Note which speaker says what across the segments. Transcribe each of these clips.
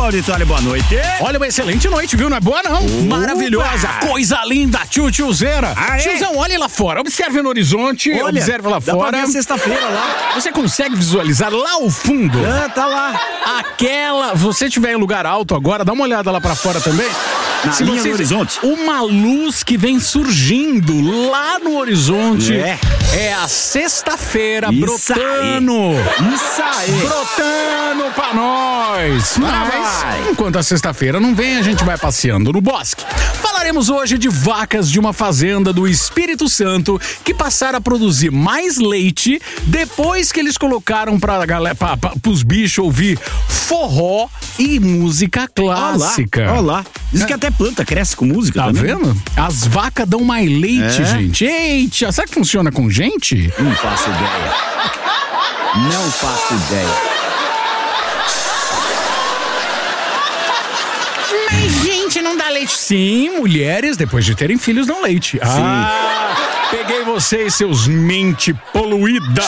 Speaker 1: auditório, boa noite.
Speaker 2: Olha, uma excelente noite, viu? Não é boa, não?
Speaker 1: Opa!
Speaker 2: Maravilhosa, coisa linda, tiozeira.
Speaker 1: Ah, é?
Speaker 2: Tiozão, olha lá fora, observe no horizonte, observe lá
Speaker 1: dá
Speaker 2: fora.
Speaker 1: pra ver a sexta-feira lá.
Speaker 2: Você consegue visualizar lá ao fundo?
Speaker 1: Ah, tá lá.
Speaker 2: Você estiver em lugar alto agora, dá uma olhada lá pra fora também.
Speaker 1: Na linha do horizonte.
Speaker 2: Uma luz que vem surgindo lá no horizonte. É a sexta-feira brotando.
Speaker 1: Isso aí.
Speaker 2: Brotando pra nós. Mas, enquanto a sexta-feira não vem, a gente vai passeando no bosque. Falaremos hoje de vacas de uma fazenda do Espírito Santo que passaram a produzir mais leite depois que eles colocaram pros bichos ouvir forró e música clássica.
Speaker 1: Olha lá. Diz que até planta cresce com música.
Speaker 2: Tá
Speaker 1: também.
Speaker 2: vendo? As vacas dão mais leite, gente. Eita, será que funciona com gente?
Speaker 1: Não faço ideia. Não faço ideia.
Speaker 2: Mas gente não dá leite. Sim, mulheres, depois de terem filhos, dão leite. Peguei vocês, seus mente poluída.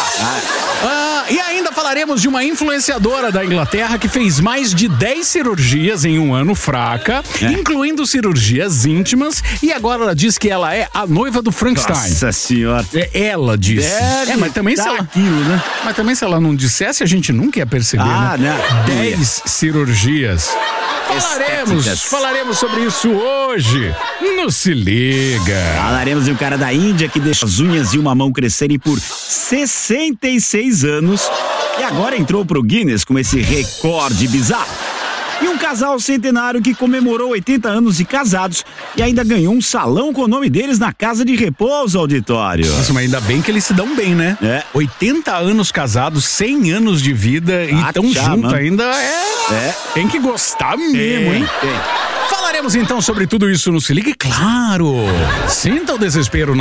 Speaker 2: E ainda falaremos de uma influenciadora da Inglaterra que fez mais de 10 cirurgias em um ano fraca, incluindo cirurgias íntimas, e agora ela diz que ela é a noiva do Frankenstein.
Speaker 1: Nossa senhora.
Speaker 2: Ela disse. Mas também se ela,
Speaker 1: aquilo, né?
Speaker 2: Mas também se ela não dissesse, a gente nunca ia perceber, né? 10 cirurgias. Falaremos sobre isso hoje no Se Liga.
Speaker 1: Falaremos de um cara da Índia que deixa as unhas de uma mão crescerem por 66 anos e agora entrou pro Guinness com esse recorde bizarro. E um casal centenário que comemorou 80 anos de casados e ainda ganhou um salão com o nome deles na casa de repouso, auditório.
Speaker 2: Nossa, mas ainda bem que eles se dão bem, né? 80 anos casados, 100 anos de vida e tão junto ainda Tem que gostar mesmo, hein? Falaremos então sobre tudo isso no Se Liga e, claro, sinta o desespero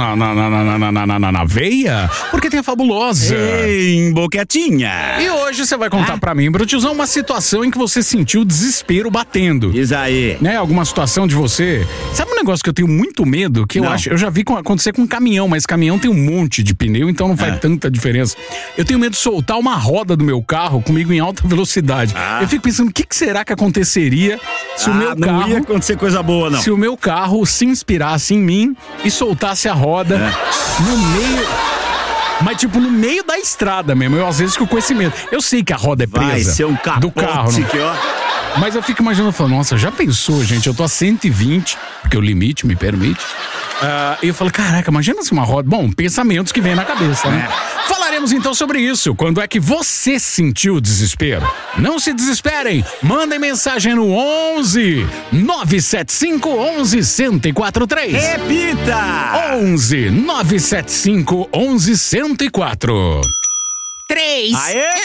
Speaker 2: na veia, porque tem a Fabulosa.
Speaker 1: Em boquetinha.
Speaker 2: E hoje você vai contar pra mim, Brutiozão, uma situação em que você sentiu desespero batendo.
Speaker 1: Diz aí.
Speaker 2: Né? Alguma situação de você. Sabe um negócio que eu tenho muito medo? Que eu já vi acontecer com caminhão, mas caminhão tem um monte de pneu, então não faz tanta diferença. Eu tenho medo de soltar uma roda do meu carro comigo em alta velocidade. Eu fico pensando, o que será que aconteceria se o meu carro...
Speaker 1: Não ia acontecer coisa boa, não.
Speaker 2: Se o meu carro se inspirasse em mim e soltasse a roda no meio... Mas tipo, no meio da estrada mesmo. Eu às vezes fico com esse medo. Eu sei que a roda é presa.
Speaker 1: Vai ser um capote,
Speaker 2: do carro, não. Mas eu fico imaginando, falando, nossa, já pensou, gente? Eu tô a 120, porque o limite me permite. E eu falo, caraca, imagina se uma roda... Bom, pensamentos que vêm na cabeça, né? Falaremos então sobre isso. Quando é que você sentiu desespero? Não se desesperem. Mandem mensagem no 11 975 11 1043.
Speaker 1: Repita!
Speaker 2: 11 975 11 1004. 3.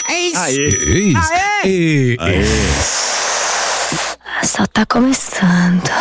Speaker 1: Aê!
Speaker 3: Só tá começando.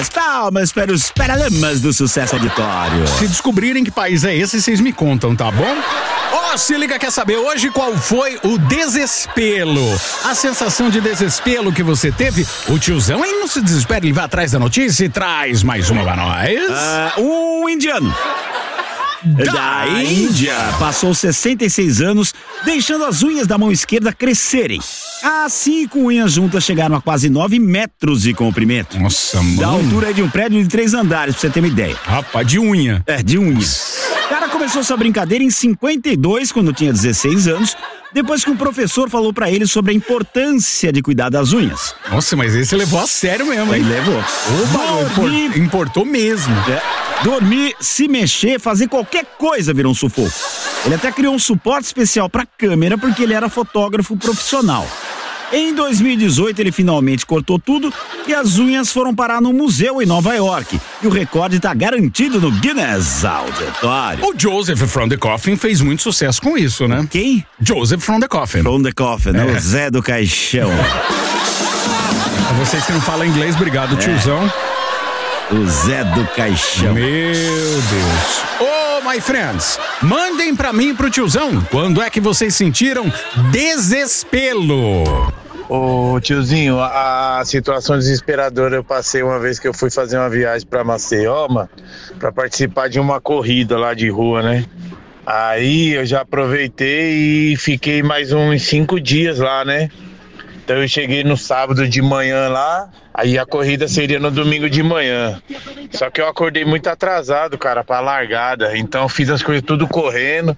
Speaker 1: Palmas para os Paralamas do Sucesso Auditório.
Speaker 2: Se descobrirem que país é esse, vocês me contam, tá bom? Se liga, quer saber hoje qual foi o desespero? A sensação de desespero que você teve? O tiozão aí não se desespera, ele vai atrás da notícia e traz mais uma pra nós.
Speaker 1: Um indiano da Índia passou 66 anos, deixando as unhas da mão esquerda crescerem. As 5 unhas juntas chegaram a quase 9 metros de comprimento.
Speaker 2: Nossa, mano.
Speaker 1: Da altura de um prédio de 3 andares, pra você ter uma ideia.
Speaker 2: Rapaz, de unha.
Speaker 1: De unha. O cara começou sua brincadeira em 52, quando tinha 16 anos, depois que um professor falou pra ele sobre a importância de cuidar das unhas.
Speaker 2: Nossa, mas esse levou a sério mesmo, hein?
Speaker 1: Ele levou.
Speaker 2: Importou mesmo.
Speaker 1: Dormir, se mexer, fazer qualquer coisa virou um sufoco. Ele até criou um suporte especial pra câmera porque ele era fotógrafo profissional. Em 2018, ele finalmente cortou tudo e as unhas foram parar no museu em Nova York. E o recorde está garantido no Guinness Auditório.
Speaker 2: O Joseph from the Coffin fez muito sucesso com isso, né?
Speaker 1: Quem?
Speaker 2: Joseph from the Coffin.
Speaker 1: From the Coffin, né? O Zé do Caixão.
Speaker 2: A vocês que não falam inglês, obrigado, tiozão.
Speaker 1: O Zé do Caixão.
Speaker 2: Meu Deus. My friends, mandem pra mim e pro tiozão quando é que vocês sentiram desespero.
Speaker 4: Ô tiozinho, a situação desesperadora eu passei uma vez que eu fui fazer uma viagem pra Maceió, pra participar de uma corrida lá de rua, né? Aí eu já aproveitei e fiquei mais uns 5 dias lá, né? Então eu cheguei no sábado de manhã lá, aí a corrida seria no domingo de manhã. Só que eu acordei muito atrasado, cara, pra largada. Então fiz as coisas tudo correndo.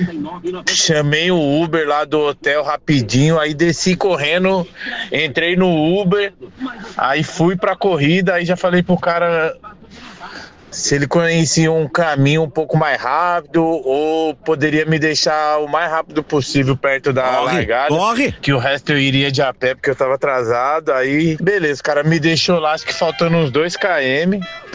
Speaker 4: Chamei o Uber lá do hotel rapidinho, aí desci correndo, entrei no Uber, aí fui pra corrida, aí já falei pro cara se ele conhecia um caminho um pouco mais rápido ou poderia me deixar o mais rápido possível perto da largada. Que o resto eu iria de a pé porque eu tava atrasado. Aí, beleza, o cara me deixou lá, acho que faltando uns 2 km.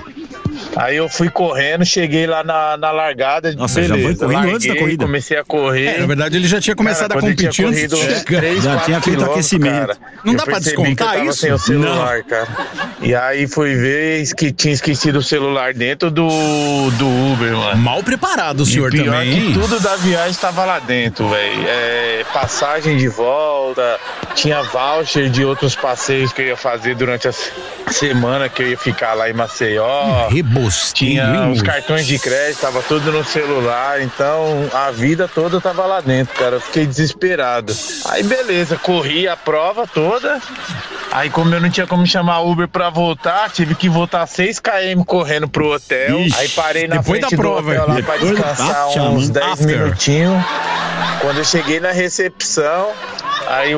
Speaker 4: Aí eu fui correndo, cheguei lá na largada.
Speaker 1: Nossa,
Speaker 4: beleza,
Speaker 1: já foi correndo
Speaker 4: larguei,
Speaker 1: antes da corrida.
Speaker 4: Comecei a correr.
Speaker 2: Na verdade, ele já tinha começado a competir antes de chegar.
Speaker 1: Já tinha feito aquecimento.
Speaker 4: Cara.
Speaker 2: Não dá pra descontar isso?
Speaker 4: Sem o celular, cara. E aí fui ver que tinha esquecido o celular dentro do Uber, mano.
Speaker 2: Mal preparado o senhor
Speaker 4: e pior
Speaker 2: também.
Speaker 4: Que tudo da viagem estava lá dentro, velho. Passagem de volta, tinha voucher de outros passeios que eu ia fazer durante a semana que eu ia ficar lá em Maceió. Tinha os cartões de crédito, tava tudo no celular, então a vida toda tava lá dentro, cara. Eu fiquei desesperado. Aí beleza, corri a prova toda. Aí como eu não tinha como chamar Uber pra voltar, tive que voltar 6 km correndo pro hotel.
Speaker 1: Ixi,
Speaker 4: aí parei na
Speaker 2: depois
Speaker 4: frente
Speaker 2: da prova,
Speaker 4: do hotel lá pra descansar uns 10 minutinhos. Quando eu cheguei na recepção, aí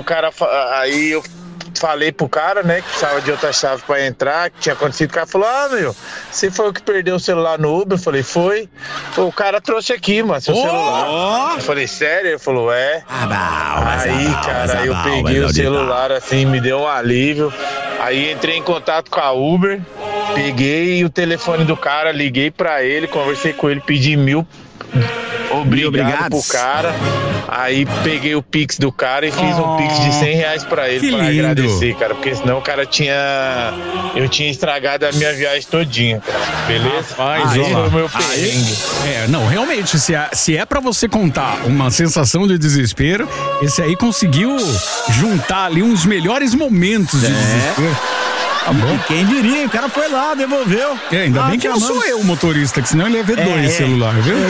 Speaker 4: eu falei pro cara, né, que precisava de outra chave pra entrar, que tinha acontecido. O cara falou, meu, você foi o que perdeu o celular no Uber? Eu falei, foi. O cara trouxe aqui, mano, seu celular. Eu falei, sério? Ele falou, é. Aí, cara, eu peguei o celular, assim, me deu um alívio. Aí entrei em contato com a Uber, peguei o telefone do cara, liguei pra ele, conversei com ele, pedi 1.000 obrigado pro cara. Aí peguei o Pix do cara e fiz um Pix de R$100 pra ele, pra agradecer, cara. Porque senão o cara eu tinha estragado a minha viagem todinha, cara. Beleza? Esse foi o meu perrengue.
Speaker 2: Não, realmente, se é pra você contar uma sensação de desespero, esse aí conseguiu juntar ali uns melhores momentos de desespero.
Speaker 1: Tá bom. Quem diria, o cara foi lá, devolveu.
Speaker 2: Ainda bem que não sou eu o motorista, que senão ele ia ver 2 celulares, viu?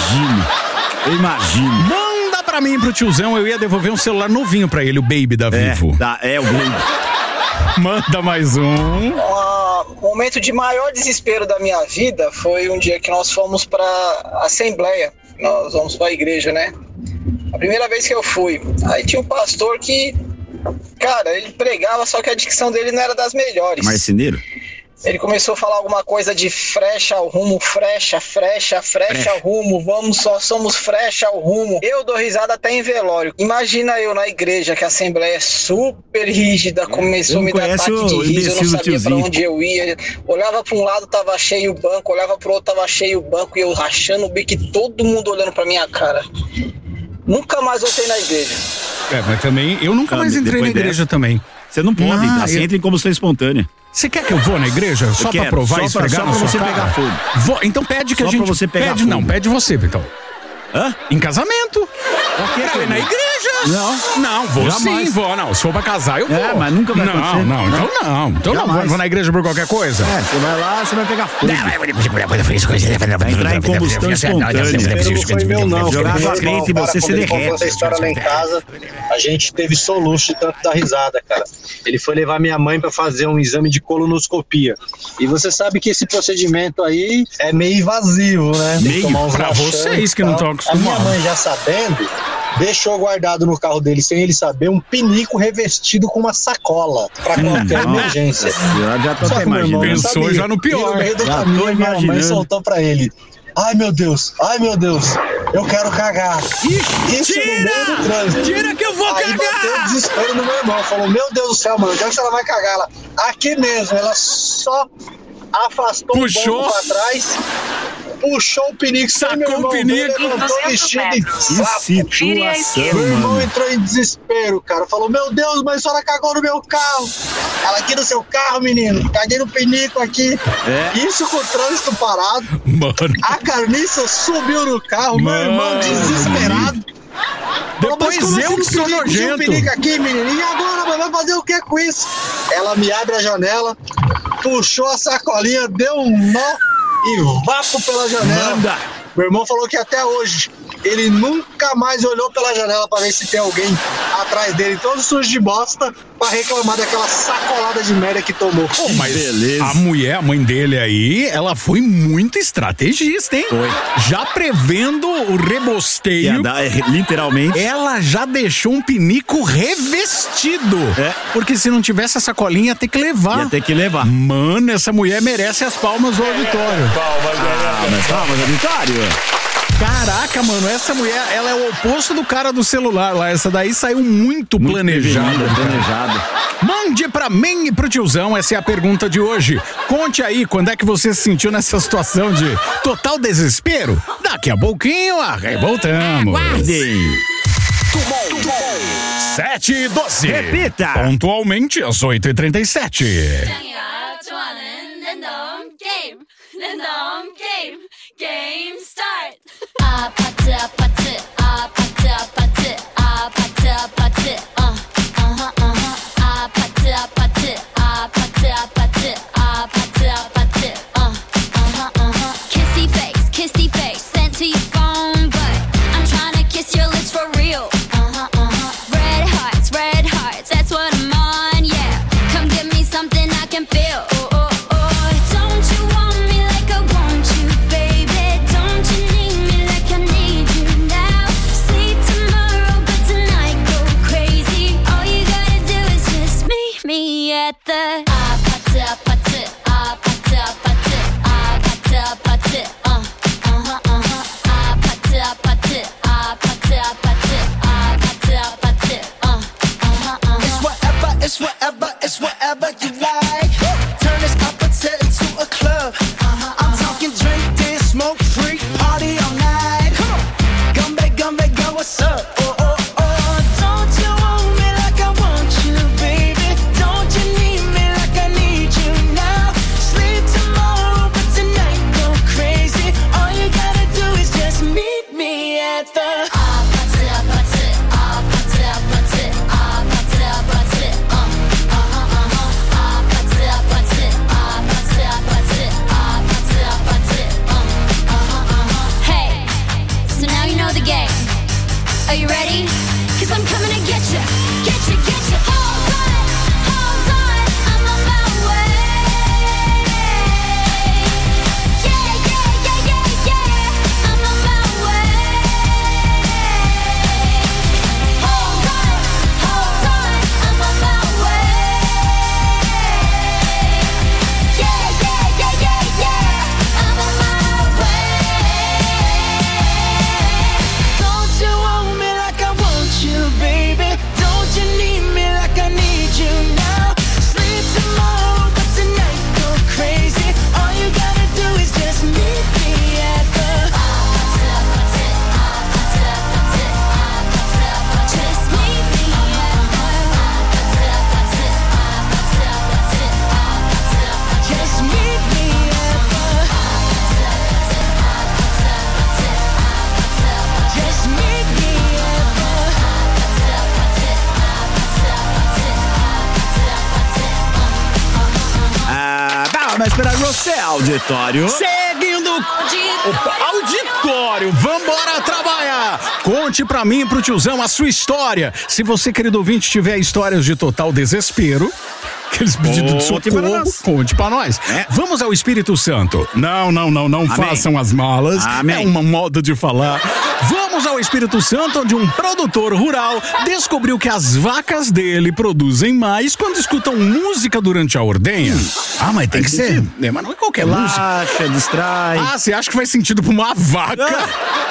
Speaker 1: Eu imagino.
Speaker 2: Manda pra mim, pro tiozão, eu ia devolver um celular novinho pra ele, o Baby da Vivo.
Speaker 1: O Baby.
Speaker 2: Manda mais um.
Speaker 5: O momento de maior desespero da minha vida foi um dia que nós fomos pra Assembleia. Nós vamos pra igreja, né? A primeira vez que eu fui. Aí tinha um pastor que... Cara, ele pregava, só que a dicção dele não era das melhores.
Speaker 1: Marceneiro?
Speaker 5: Ele começou a falar alguma coisa de frecha ao rumo, frecha ao rumo, somos frecha ao rumo. Eu dou risada até em velório. Imagina eu na igreja, que a Assembleia é super rígida, começou a me dar ataque de riso, eu não sabia pra onde eu ia. Olhava pra um lado, tava cheio o banco, olhava pro outro, tava cheio o banco, e eu rachando o bico, todo mundo olhando pra minha cara. Nunca mais voltei na igreja.
Speaker 2: Mas também, eu nunca mais entrei na igreja também.
Speaker 1: Você não pode, assim entra em combustão espontânea.
Speaker 2: Você quer que eu vou na igreja só pra provar e esfregar na sua cara? Só pra você pegar fogo. Então pede que a gente...
Speaker 1: Só pra você pegar
Speaker 2: pede,
Speaker 1: fogo.
Speaker 2: Não, pede você, então.
Speaker 1: Hã?
Speaker 2: Em casamento.
Speaker 1: Pra ir
Speaker 2: na igreja.
Speaker 1: Não,
Speaker 2: vou
Speaker 1: jamais.
Speaker 2: sim, vou. Não, se for pra casar, eu vou.
Speaker 1: Mas nunca vai acontecer.
Speaker 2: Então não, vou na igreja por qualquer coisa.
Speaker 1: Você vai lá, você vai pegar fogo. Vai entrar em combustão espontânea.
Speaker 6: Não foi meu, não.
Speaker 1: Jogar água quente e você se derrete.
Speaker 6: Essa história lá em casa, a gente teve soluço de tanto dar risada, cara. Ele foi levar minha mãe pra fazer um exame de colonoscopia. E você sabe que esse procedimento aí é meio invasivo, né?
Speaker 2: Meio pra vocês que não estão acostumados.
Speaker 6: A minha mãe, já sabendo, deixou guardado no carro dele, sem ele saber, um pinico revestido com uma sacola pra qualquer emergência.
Speaker 1: Já tô até
Speaker 6: imaginando.
Speaker 2: Pensou já no pior.
Speaker 6: E no meio do caminho, minha mãe soltou pra ele: ai meu Deus, eu quero cagar. Isso no meio do trânsito.
Speaker 2: Tira que eu vou
Speaker 6: Aí
Speaker 2: cagar!
Speaker 6: bateu o desespero no meu irmão. Falou: meu Deus do céu, mano, onde é que ela vai cagar? Ela, aqui mesmo. Ela só afastou o banco pra trás, puxou o pinico,
Speaker 2: sacou o pinico,
Speaker 6: levantou o vestido e
Speaker 1: situação,
Speaker 6: meu irmão entrou em desespero, cara. Falou: meu Deus, mas a senhora cagou no meu carro. Ela: aqui no seu carro, menino. Caguei no pinico aqui. Isso com o trânsito parado.
Speaker 2: Mano.
Speaker 6: A carniça subiu no carro, meu irmão desesperado.
Speaker 2: Depois eu que sou nojento.
Speaker 6: Pinico aqui, menino. E agora, mas vai fazer o que com isso? Ela me abre a janela, puxou a sacolinha, deu um nó e vapo pela janela.
Speaker 1: Manda.
Speaker 6: Meu irmão falou que até hoje ele nunca mais olhou pela janela pra ver se tem alguém atrás dele, todo sujo de bosta, pra reclamar daquela sacolada de merda que tomou.
Speaker 2: Mas
Speaker 1: beleza.
Speaker 2: A mãe dele aí, ela foi muito estrategista, hein?
Speaker 1: Foi.
Speaker 2: Já prevendo o rebosteio.
Speaker 1: Literalmente.
Speaker 2: Ela já deixou um pinico revestido. Porque se não tivesse a sacolinha, ia ter que levar.
Speaker 1: Ia ter que levar.
Speaker 2: Mano, essa mulher merece as palmas do auditório.
Speaker 1: Palmas, auditório.
Speaker 2: Caraca, mano, essa mulher, ela é o oposto do cara do celular lá. Essa daí saiu muito planejada. Mande pra mim e pro tiozão, essa é a pergunta de hoje. Conte aí, quando é que você se sentiu nessa situação de total desespero? Daqui a pouquinho, voltamos.
Speaker 1: Aguardem.
Speaker 2: 7h12.
Speaker 1: Repita.
Speaker 2: Pontualmente às 8h37.
Speaker 3: Game start. 아파트 아파트 아파트 아파트 아파트 아파트 아파트 아파트 아파트 아파트 아파트 아파트 kissy face sent to your phone but I'm trying to kiss your lips for real. Red hearts, that's what I'm on, yeah. Come give me something I can feel. Don't you want me like I want you, baby? Don't you need me like I need you now? Sleep tomorrow, but tonight go crazy. All you gotta do is just meet me at the 아파트 아파트 아파트 아파트 아파트 아파트 아파트 아파트 아파트 아파트 아파트 아파트
Speaker 7: It's whatever you like. Turn this opposite into a club. I'm talking drink, dance, smoke, freak, party all night. Come back, go, what's up? Don't you want me like I want you, baby? Don't you need me like I
Speaker 1: esperar você, auditório.
Speaker 2: Seguindo o auditório, vambora trabalhar. Conte pra mim e pro tiozão a sua história. Se você, querido ouvinte, tiver histórias de total desespero, aqueles pedidos de socorro, conte pra nós. Vamos ao Espírito Santo. Não façam as malas.
Speaker 1: Amém.
Speaker 2: É uma moda de falar. Vamos ao Espírito Santo, onde um produtor rural descobriu que as vacas dele produzem mais quando escutam música durante a ordenha. Mas tem que ser. Mas não é qualquer música.
Speaker 1: Relaxa, distrai.
Speaker 2: Você acha que faz sentido pra uma vaca?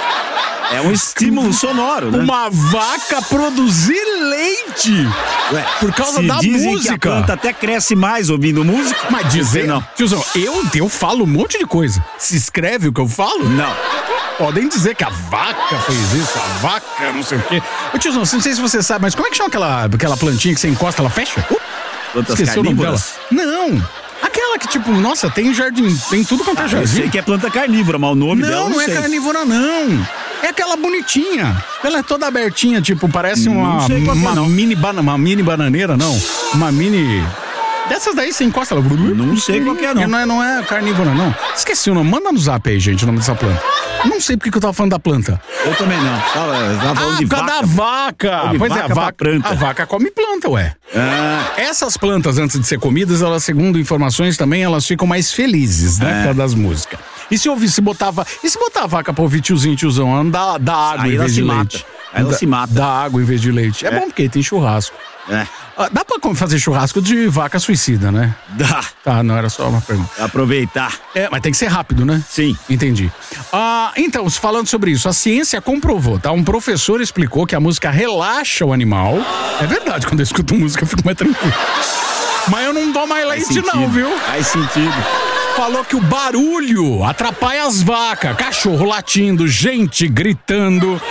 Speaker 1: É um estímulo sonoro, né?
Speaker 2: Uma vaca produzir leite. Por causa da
Speaker 1: dizem
Speaker 2: música.
Speaker 1: que a planta até cresce mais ouvindo música.
Speaker 2: Mas dizer,
Speaker 1: não.
Speaker 2: Tiozão, eu falo um monte de coisa. Se escreve o que eu falo?
Speaker 1: Não.
Speaker 2: Podem dizer que a vaca fez isso, a vaca não sei o quê. Ô tiozão, não sei se você sabe, mas como é que chama aquela plantinha que você encosta, ela fecha?
Speaker 1: Plantas
Speaker 2: Esqueci o nome dela.
Speaker 1: carnívoras?
Speaker 2: Não. Aquela que, tipo, nossa, tem jardim, tem tudo quanto é
Speaker 1: Eu
Speaker 2: jardim.
Speaker 1: sei que é planta carnívora, mas o nome dela
Speaker 2: Não,
Speaker 1: não
Speaker 2: é
Speaker 1: sei.
Speaker 2: carnívora, não. É aquela bonitinha. Ela é toda abertinha, tipo, parece
Speaker 1: Não sei qual que é, não.
Speaker 2: uma mini bananeira, não. Uma mini... Dessas daí você encosta ela.
Speaker 1: Não sei qual que é, não.
Speaker 2: Não é carnívora, não. Esqueci o nome. Manda no zap aí, gente, o nome dessa planta. Não sei porque que eu tava falando da planta.
Speaker 1: Eu também não. Tava falando de
Speaker 2: por causa
Speaker 1: vaca.
Speaker 2: da vaca.
Speaker 1: De
Speaker 2: Pois
Speaker 1: vaca
Speaker 2: é,
Speaker 1: pra planta.
Speaker 2: a vaca come planta, ué.
Speaker 1: Ah,
Speaker 2: Essas plantas, antes de ser comidas, elas, segundo informações também, elas ficam mais felizes, né? Por causa das músicas. E se botar a vaca pra ouvir tiozão, dá água
Speaker 1: Aí
Speaker 2: em
Speaker 1: ela
Speaker 2: vez
Speaker 1: se
Speaker 2: de
Speaker 1: mata.
Speaker 2: leite.
Speaker 1: Aí ela se mata.
Speaker 2: Dá água em vez de leite. É bom porque tem churrasco. Dá pra fazer churrasco de vaca suicida, né?
Speaker 1: Dá.
Speaker 2: Tá, não era só uma pergunta.
Speaker 1: Aproveitar.
Speaker 2: Mas tem que ser rápido, né?
Speaker 1: Sim.
Speaker 2: Entendi. Então, falando sobre isso, a ciência comprovou, tá? Um professor explicou que a música relaxa o animal. É verdade, quando eu escuto música eu fico mais tranquilo. Mas eu não dou mais leite não, viu?
Speaker 1: Faz sentido.
Speaker 2: Falou que o barulho atrapalha as vacas, cachorro latindo, gente gritando.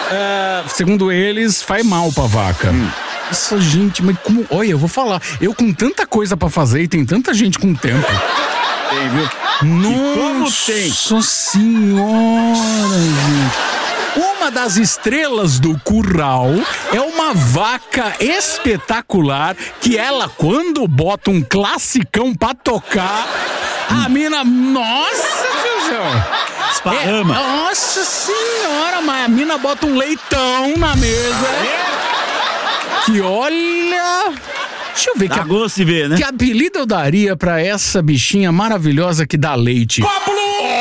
Speaker 2: Segundo eles, faz mal pra vaca. Nossa, gente, mas como... Olha, eu vou falar. Eu com tanta coisa pra fazer e tem tanta gente com tempo.
Speaker 1: Tem, viu?
Speaker 2: Nossa
Speaker 1: tem?
Speaker 2: senhora, gente. Uma das estrelas do curral é uma vaca espetacular que ela, quando bota um classicão pra tocar, a mina... Nossa, tiozão!
Speaker 1: Esparrama.
Speaker 2: Nossa senhora, mas a mina bota um leitão na mesa. Que olha... Deixa eu ver
Speaker 1: Dá gosto de ver, né?
Speaker 2: que apelido eu daria pra essa bichinha maravilhosa que dá leite? Pablo!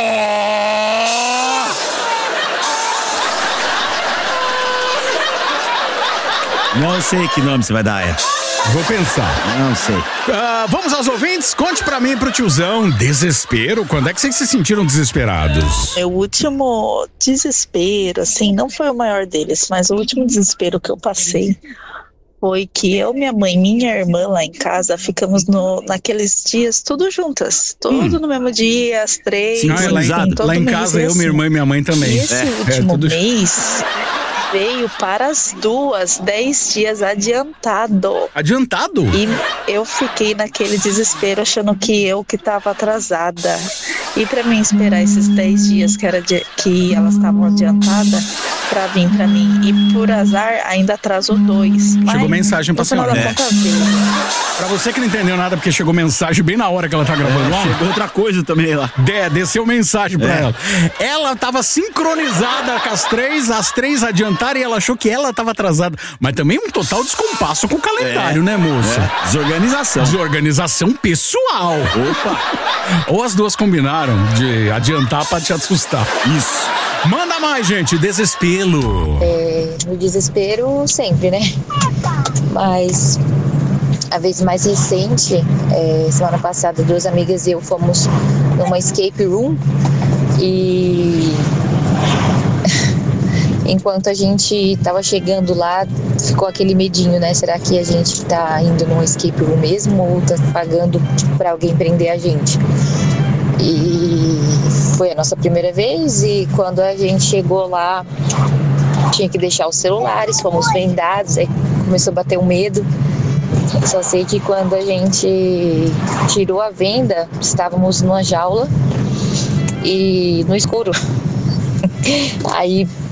Speaker 1: Não sei que nome você vai dar,
Speaker 2: Vou pensar.
Speaker 1: Não sei.
Speaker 2: Vamos aos ouvintes? Conte pra mim e pro tiozão. Desespero? Quando é que vocês se sentiram desesperados?
Speaker 8: Meu último desespero, assim, não foi o maior deles, mas o último desespero que eu passei foi que eu, minha mãe e minha irmã lá em casa ficamos naqueles dias tudo juntas. Tudo no mesmo dia, às 3.
Speaker 1: Sincronizado.
Speaker 2: Lá em casa, eu, minha irmã e minha mãe também.
Speaker 8: E esse último
Speaker 2: tudo...
Speaker 8: mês veio para as 10 dias adiantado.
Speaker 2: Adiantado?
Speaker 8: E eu fiquei naquele desespero achando que eu que estava atrasada. E para mim esperar esses 10 dias que elas estavam adiantadas para vir para mim. E por azar ainda atrasou 2.
Speaker 2: Chegou mensagem pra senhora.
Speaker 8: Pra
Speaker 2: você que não entendeu nada, porque chegou mensagem bem na hora que ela tá gravando lá.
Speaker 1: Chegou outra coisa também lá.
Speaker 2: Desceu mensagem pra ela. Ela tava sincronizada com as 3 adiantaram e ela achou que ela tava atrasada. Mas também um total descompasso com o calendário, né, moça?
Speaker 1: Desorganização.
Speaker 2: Desorganização pessoal.
Speaker 1: Opa!
Speaker 2: Ou as duas combinaram de adiantar pra te assustar.
Speaker 1: Isso.
Speaker 2: Manda mais, gente. Desespero.
Speaker 9: No desespero sempre, né? Mas a vez mais recente, semana passada, 2 amigas e eu fomos numa escape room e enquanto a gente tava chegando lá, ficou aquele medinho, né? Será que a gente tá indo num escape room mesmo ou tá pagando pra alguém prender a gente? E foi a nossa primeira vez e quando a gente chegou lá, tinha que deixar os celulares, fomos vendados, aí começou a bater um medo. Só sei que quando a gente tirou a venda, estávamos numa jaula e no escuro. Aí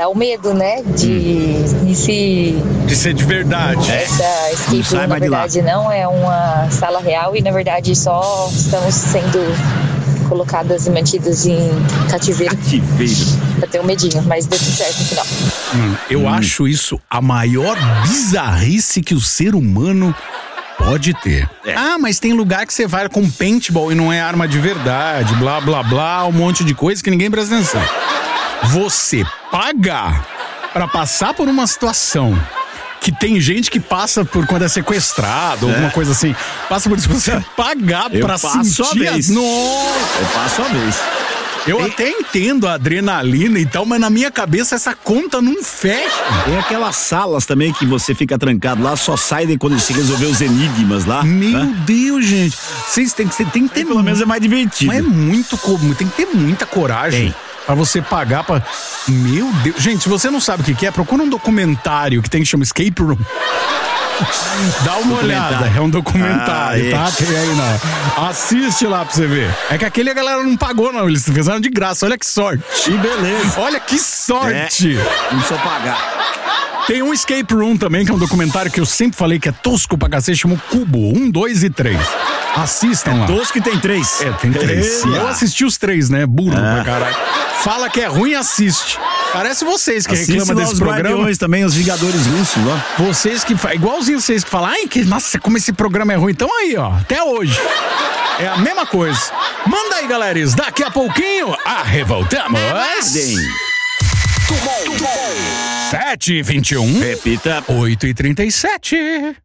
Speaker 9: dá o medo, né? De
Speaker 2: ser de verdade.
Speaker 9: Essa escape room, na verdade, não é uma sala real e, na verdade, só estamos sendo colocadas e mantidas em cativeiro. Pra ter um medinho, mas deu tudo certo no final.
Speaker 2: Eu acho isso a maior bizarrice que o ser humano pode ter. Ah, mas tem lugar que você vai com paintball e não é arma de verdade, blá, blá, blá, um monte de coisa que ninguém presta atenção. Você pagar pra passar por uma situação que tem gente que passa por quando é sequestrado, alguma coisa assim. Passa por isso, você pagar pra sentir.
Speaker 1: Nossa! Eu passo a vez.
Speaker 2: Eu até entendo a adrenalina e tal, mas na minha cabeça essa conta não fecha.
Speaker 1: Tem aquelas salas também que você fica trancado lá, só sai de quando você resolver os enigmas lá.
Speaker 2: Meu Deus, gente. Vocês tem que ter.
Speaker 1: Pelo menos é mais divertido.
Speaker 2: Mas é muito comum, tem que ter muita coragem. Pra você pagar pra... Meu Deus. Gente, se você não sabe o que é, procura um documentário que chama Escape Room. Dá uma olhada, é um documentário, tá? Tem aí, não. Assiste lá pra você ver. É que aquele a galera não pagou, não. Eles fizeram de graça. Olha que sorte.
Speaker 1: Que beleza.
Speaker 2: Olha que sorte.
Speaker 1: Não só pagar.
Speaker 2: Tem um Escape Room também, que é um documentário que eu sempre falei que é tosco pra cacete, chama Cubo 1, 2 e 3. Assistam lá.
Speaker 1: Tosco que tem 3.
Speaker 2: Tem 3. Eu assisti os 3, né? Burro pra caralho. Fala que é ruim, assiste. Parece vocês que reclamam desse programa.
Speaker 1: Também, os Vingadores Russos, ó.
Speaker 2: Vocês que igualzinho vocês que falam, nossa, como esse programa é ruim. Então aí, ó, até hoje. É a mesma coisa. Manda aí, galera, daqui a pouquinho, revoltamos. 7h21.
Speaker 1: Repita.
Speaker 2: 8h37.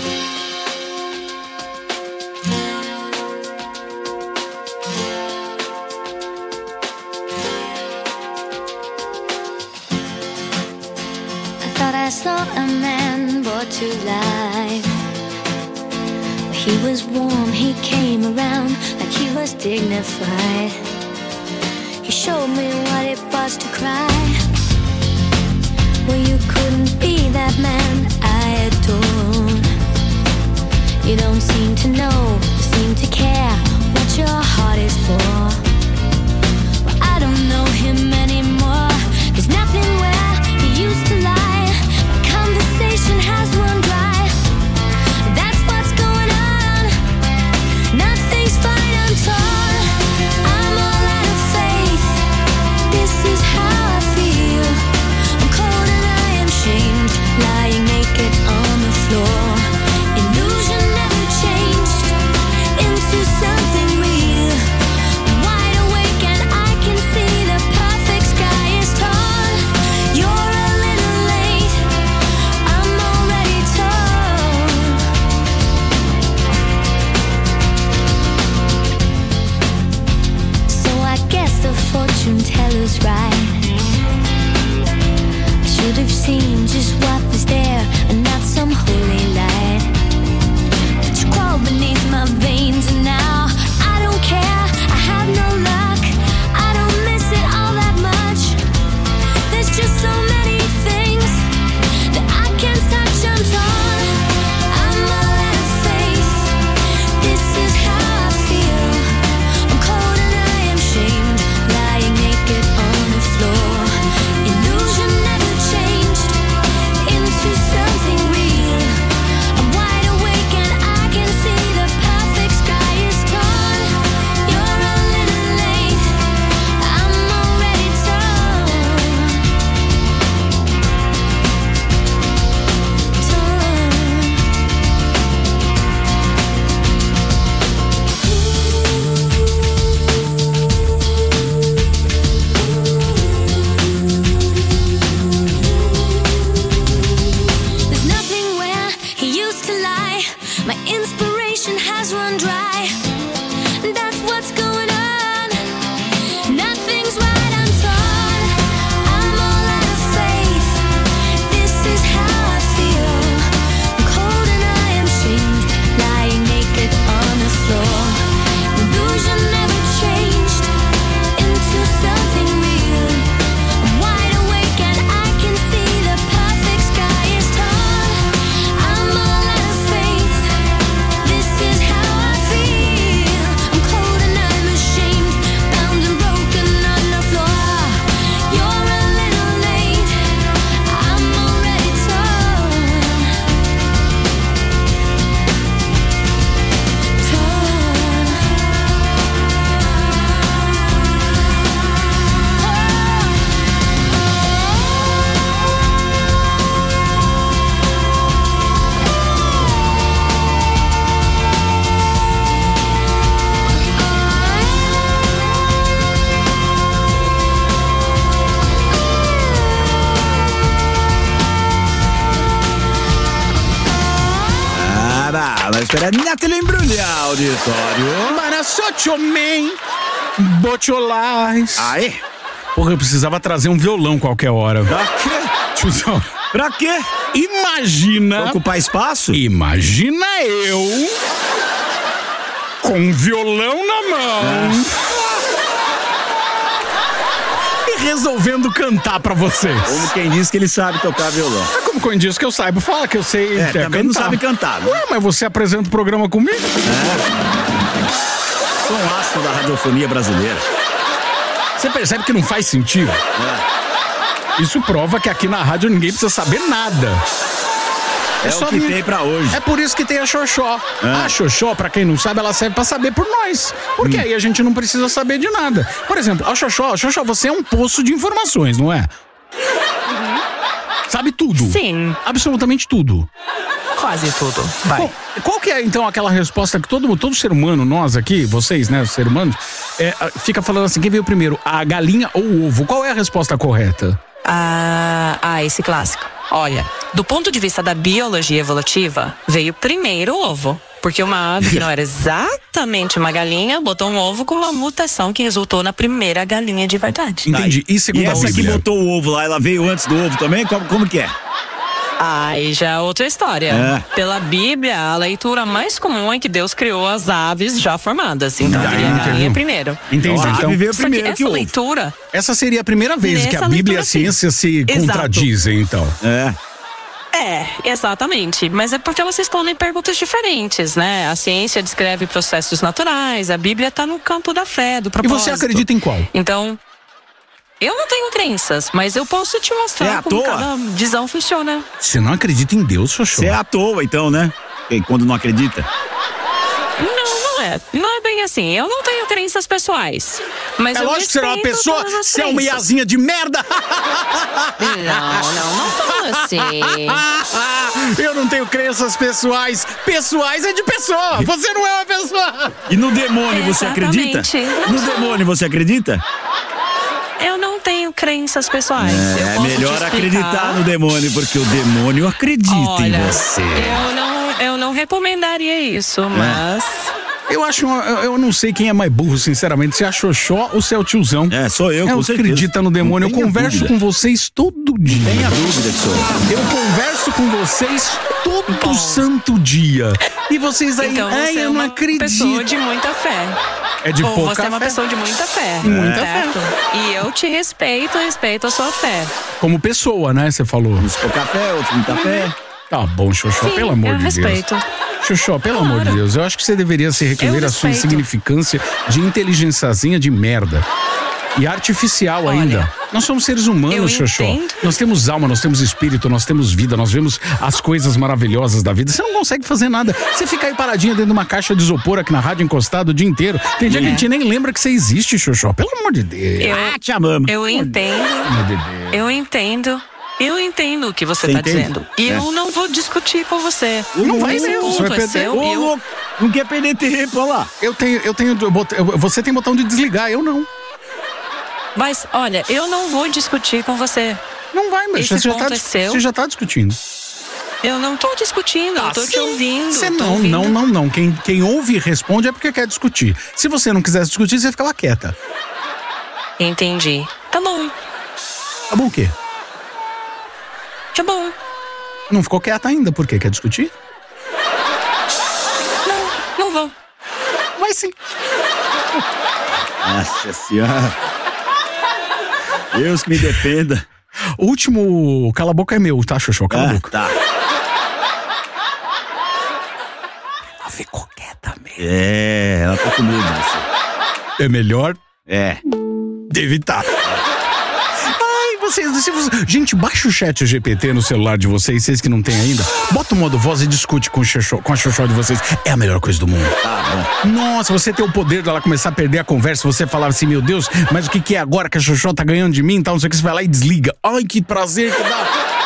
Speaker 3: I saw a man brought to life. He was warm, he came around like he was dignified. He showed me what it was to cry. Well, you couldn't be that man I adore. You don't seem to know, seem to care what your heart is for. Well, I don't know him anymore. There's nothing where he used to lie. Conversation has run dry. That's what's going on. Nothing's fine, I'm torn. I'm all out of faith. This is how I feel. I'm cold and I am shamed, lying naked on the floor. Illusion never changed into something real. I'm wide awake and I can see the perfect sky is torn. You're a little late. I'm already torn. So I guess the fortune teller's right. I should have seen just what was there and not some holy light. But you crawled beneath my veins and now I don't care. I have no luck. I don't miss it all that much. There's just so many things that I can't touch. I'm torn. I'm all out of faith. This is how I feel. I'm cold and I am shamed, lying naked on the floor. Illusion never changed into something real. I'm wide awake and I can see the perfect sky is torn. You're a little late. I'm already torn. There's nothing where he used to lie. My inspiration has run dry. That's what's going on. Nothing's right, I'm torn. I'm all out of faith. This is how I feel. I'm cold and I am shamed, lying naked on the floor. Illusion never changed into something real. I'm wide awake and I can see the perfect sky is torn. I'm all out of faith. This is how I feel.
Speaker 1: Ela espera Nathalie Imbruglia, auditório.
Speaker 2: Para Sochomen, Bocholais.
Speaker 1: Aê.
Speaker 2: Porra, eu precisava trazer um violão qualquer hora.
Speaker 1: Pra quê?
Speaker 2: Tiozão,
Speaker 1: Pra quê?
Speaker 2: imagina...
Speaker 1: Pra ocupar espaço?
Speaker 2: Imagina eu com um violão na mão e resolvendo cantar pra vocês.
Speaker 1: Como quem diz que ele sabe tocar violão.
Speaker 2: É como quem diz que eu saiba, fala que eu sei
Speaker 1: Também
Speaker 2: cantar.
Speaker 1: não sabe cantar, né?
Speaker 2: Ué, mas você apresenta o programa comigo?
Speaker 1: Sou um astro da radiofonia brasileira.
Speaker 2: Você percebe que não faz sentido? Isso prova que aqui na rádio ninguém precisa saber nada.
Speaker 1: É o que tem pra hoje.
Speaker 2: É por isso que tem a Xoxó. A Xoxó, pra quem não sabe, ela serve pra saber por nós. Porque aí a gente não precisa saber de nada. Por exemplo, a Xoxó, você é um poço de informações, não é? Sabe tudo.
Speaker 10: Sim.
Speaker 2: Absolutamente tudo.
Speaker 10: Quase tudo. Vai.
Speaker 2: Qual que é, então, aquela resposta que todo ser humano, nós aqui, vocês, né, os seres humanos, fica falando assim, quem veio primeiro, a galinha ou o ovo? Qual é a resposta correta?
Speaker 10: Esse clássico. Olha, do ponto de vista da biologia evolutiva, veio primeiro o ovo. Porque uma ave que não era exatamente uma galinha, botou um ovo com uma mutação que resultou na primeira galinha de verdade.
Speaker 2: Entendi. E segundo
Speaker 1: E essa
Speaker 2: a
Speaker 1: que
Speaker 2: Bíblia?
Speaker 1: botou o ovo lá, ela veio antes do ovo também? Como que é?
Speaker 10: Aí já é outra história. Pela Bíblia, a leitura mais comum é que Deus criou as aves já formadas. Então, seria a galinha primeiro.
Speaker 2: Entendi.
Speaker 1: Então, a
Speaker 2: Então,
Speaker 1: ave veio
Speaker 10: Só
Speaker 1: primeiro
Speaker 10: que
Speaker 1: que
Speaker 10: essa
Speaker 1: o ovo.
Speaker 10: leitura...
Speaker 2: essa seria a primeira vez que a
Speaker 10: Nessa
Speaker 2: Bíblia e a
Speaker 10: leitura, sim.
Speaker 2: ciência se
Speaker 10: Exato.
Speaker 2: contradizem, então.
Speaker 10: Exatamente. Mas é porque elas respondem perguntas diferentes, né? A ciência descreve processos naturais, a Bíblia está no campo da fé, do
Speaker 2: E
Speaker 10: propósito.
Speaker 2: você acredita em qual?
Speaker 10: Então, eu não tenho crenças, mas eu posso te
Speaker 1: É
Speaker 10: mostrar
Speaker 1: à
Speaker 10: como
Speaker 1: toa?
Speaker 10: cada visão funciona.
Speaker 2: Você não acredita em Deus, Xoxó?
Speaker 1: Você é à toa, então, né? Quando não acredita.
Speaker 10: Não é. Não é bem assim. Eu não tenho crenças pessoais. Mas
Speaker 2: É
Speaker 10: eu
Speaker 2: lógico que você é uma
Speaker 10: respeito
Speaker 2: pessoa,
Speaker 10: todas as
Speaker 2: você é uma
Speaker 10: crenças.
Speaker 2: iazinha de merda.
Speaker 10: Não fala assim.
Speaker 2: Eu não tenho crenças pessoais. Pessoais é de pessoa. Você não é uma pessoa.
Speaker 1: E no demônio você acredita?
Speaker 10: Exatamente.
Speaker 1: No demônio você acredita?
Speaker 10: Eu não tenho crenças pessoais. Eu
Speaker 1: É
Speaker 10: posso
Speaker 1: melhor
Speaker 10: te explicar.
Speaker 1: acreditar no demônio, porque o demônio acredita
Speaker 10: Olha,
Speaker 1: em você.
Speaker 10: eu não recomendaria isso, mas...
Speaker 2: Eu não sei quem é mais burro, sinceramente. Se é a Xoxó ou se é o tiozão.
Speaker 1: Sou eu, com certeza.
Speaker 2: Acredita no demônio. Eu
Speaker 1: Não tenha
Speaker 2: converso
Speaker 1: dúvida.
Speaker 2: com vocês todo dia.
Speaker 1: Tenha dúvida que sou eu.
Speaker 2: Eu converso com vocês todo santo dia. E vocês aí,
Speaker 10: Então você é
Speaker 2: eu não
Speaker 10: uma
Speaker 2: acredito.
Speaker 10: pessoa de muita fé.
Speaker 2: É de
Speaker 10: Ou
Speaker 2: pouca
Speaker 10: você é uma
Speaker 2: fé.
Speaker 10: pessoa de muita fé.
Speaker 2: Muita
Speaker 10: certo? E eu te respeito a sua fé.
Speaker 2: Como pessoa, né? Você falou.
Speaker 1: Uns pouca fé, outros muita fé.
Speaker 2: Tá bom, Xoxó,
Speaker 10: Sim,
Speaker 2: pelo amor
Speaker 10: eu
Speaker 2: de
Speaker 10: respeito.
Speaker 2: Deus. Xoxó, pelo amor de Deus, eu acho que você deveria se recolher
Speaker 10: Eu
Speaker 2: a sua
Speaker 10: respeito.
Speaker 2: insignificância de inteligenciazinha de merda. E artificial ainda. Nós somos seres humanos,
Speaker 10: eu
Speaker 2: Xoxó.
Speaker 10: entendo.
Speaker 2: Nós temos alma, nós temos espírito, nós temos vida, nós vemos as coisas maravilhosas da vida. Você não consegue fazer nada. Você fica aí paradinha dentro de uma caixa de isopor aqui na rádio encostado o dia inteiro. Tem dia que a gente nem lembra que você existe, Xoxó. Pelo amor de Deus.
Speaker 1: Te amamos.
Speaker 10: Eu entendo. Eu entendo o que você tá
Speaker 1: entende?
Speaker 10: dizendo. E eu não vou discutir com você.
Speaker 2: Não vai
Speaker 10: Esse
Speaker 2: mesmo, você
Speaker 10: ponto
Speaker 2: vai
Speaker 10: é
Speaker 2: perder.
Speaker 10: seu.
Speaker 1: Ô, louco, não quer perder tempo, olha lá.
Speaker 2: Você tem botão de desligar, eu não.
Speaker 10: Mas, olha, eu não vou discutir com você.
Speaker 2: Não vai, mas
Speaker 10: Esse
Speaker 2: você
Speaker 10: ponto é seu.
Speaker 2: você já tá discutindo.
Speaker 10: Eu não tô discutindo, eu tô te ouvindo.
Speaker 2: Você
Speaker 10: tô
Speaker 2: não,
Speaker 10: ouvindo.
Speaker 2: não. Quem ouve e responde é porque quer discutir. Se você não quisesse discutir, você ficava quieta.
Speaker 10: Entendi. Tá bom,
Speaker 2: Tá bom o quê?
Speaker 10: tá bom.
Speaker 2: Não ficou quieta ainda, por quê? Quer discutir?
Speaker 10: Não vou.
Speaker 2: Vai sim.
Speaker 1: Nossa senhora. Deus que me defenda.
Speaker 2: O último cala a boca é meu, tá, Xoxó? Cala a boca.
Speaker 1: Tá.
Speaker 2: Ela ficou quieta mesmo.
Speaker 1: Ela tá com medo de você.
Speaker 2: É melhor
Speaker 1: Evitar.
Speaker 2: Ai, vocês... Gente, baixa o chat GPT no celular de vocês que não tem ainda. Bota o modo voz e discute com a Xoxó de vocês. É a melhor coisa do mundo.
Speaker 1: Tá bom.
Speaker 2: Nossa, você ter o poder dela começar a perder a conversa, você falar assim, meu Deus, mas o que é agora que a Xoxó tá ganhando de mim e tal, não sei o que, você vai lá e desliga. Ai, que prazer que dá.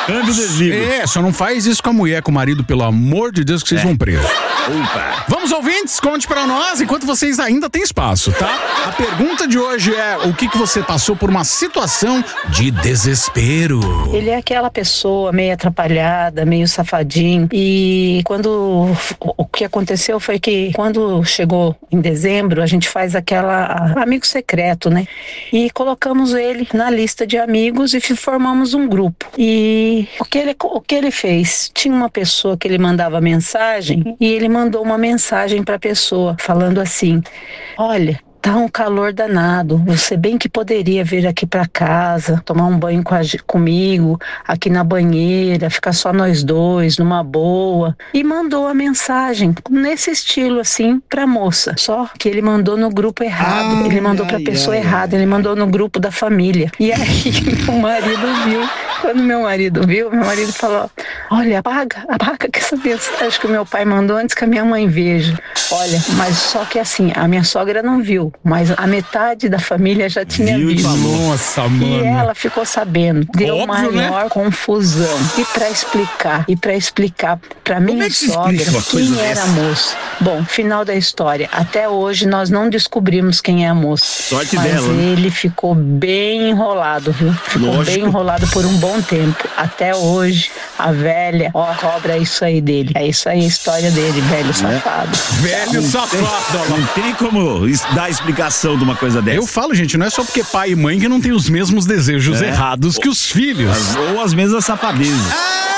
Speaker 2: Só não faz isso com a mulher, com o marido, pelo amor de Deus, que vocês vão presos.
Speaker 1: Opa.
Speaker 2: Vamos, ouvintes, conte pra nós enquanto vocês ainda têm espaço, tá? A pergunta de hoje é: o que você passou por uma situação de desespero?
Speaker 11: Ele é aquela pessoa meio atrapalhada, meio safadinho. E o que aconteceu foi que quando chegou em dezembro, a gente faz aquela amigo secreto, né? E colocamos ele na lista de amigos e formamos um grupo. E o que ele fez? Tinha uma pessoa que ele mandava mensagem e ele mandou uma mensagem para a pessoa falando assim: olha, tá um calor danado, você bem que poderia vir aqui pra casa, tomar um banho comigo, aqui na banheira, ficar só nós dois, numa boa. E mandou a mensagem nesse estilo assim pra moça, só que ele mandou no grupo errado, ele mandou pra pessoa errada, ele mandou no grupo da família. E aí meu marido viu. Quando meu marido viu, meu marido falou: olha, apaga que essa mensagem que o meu pai mandou antes que a minha mãe veja. Olha, mas só que assim, a minha sogra não viu, mas a metade da família já tinha visto.
Speaker 2: Nossa, mano.
Speaker 11: E ela ficou sabendo. Deu
Speaker 2: óbvio,
Speaker 11: maior confusão. E pra explicar pra minha sogra quem era a moça. Bom, final da história. Até hoje nós não descobrimos quem é a moça.
Speaker 1: Sorte
Speaker 11: mas
Speaker 1: dela, né?
Speaker 11: ele ficou bem enrolado, viu? Ficou bem enrolado por um bom tempo. Até hoje, a velha, cobra isso aí dele. É isso aí a história dele, velho safado.
Speaker 2: Velho safado.
Speaker 1: Não tem como dar explicação de uma coisa dessa.
Speaker 2: Eu falo, gente, não é só porque pai e mãe que não tem os mesmos desejos errados que os filhos.
Speaker 1: Ou as mesmas safadezas.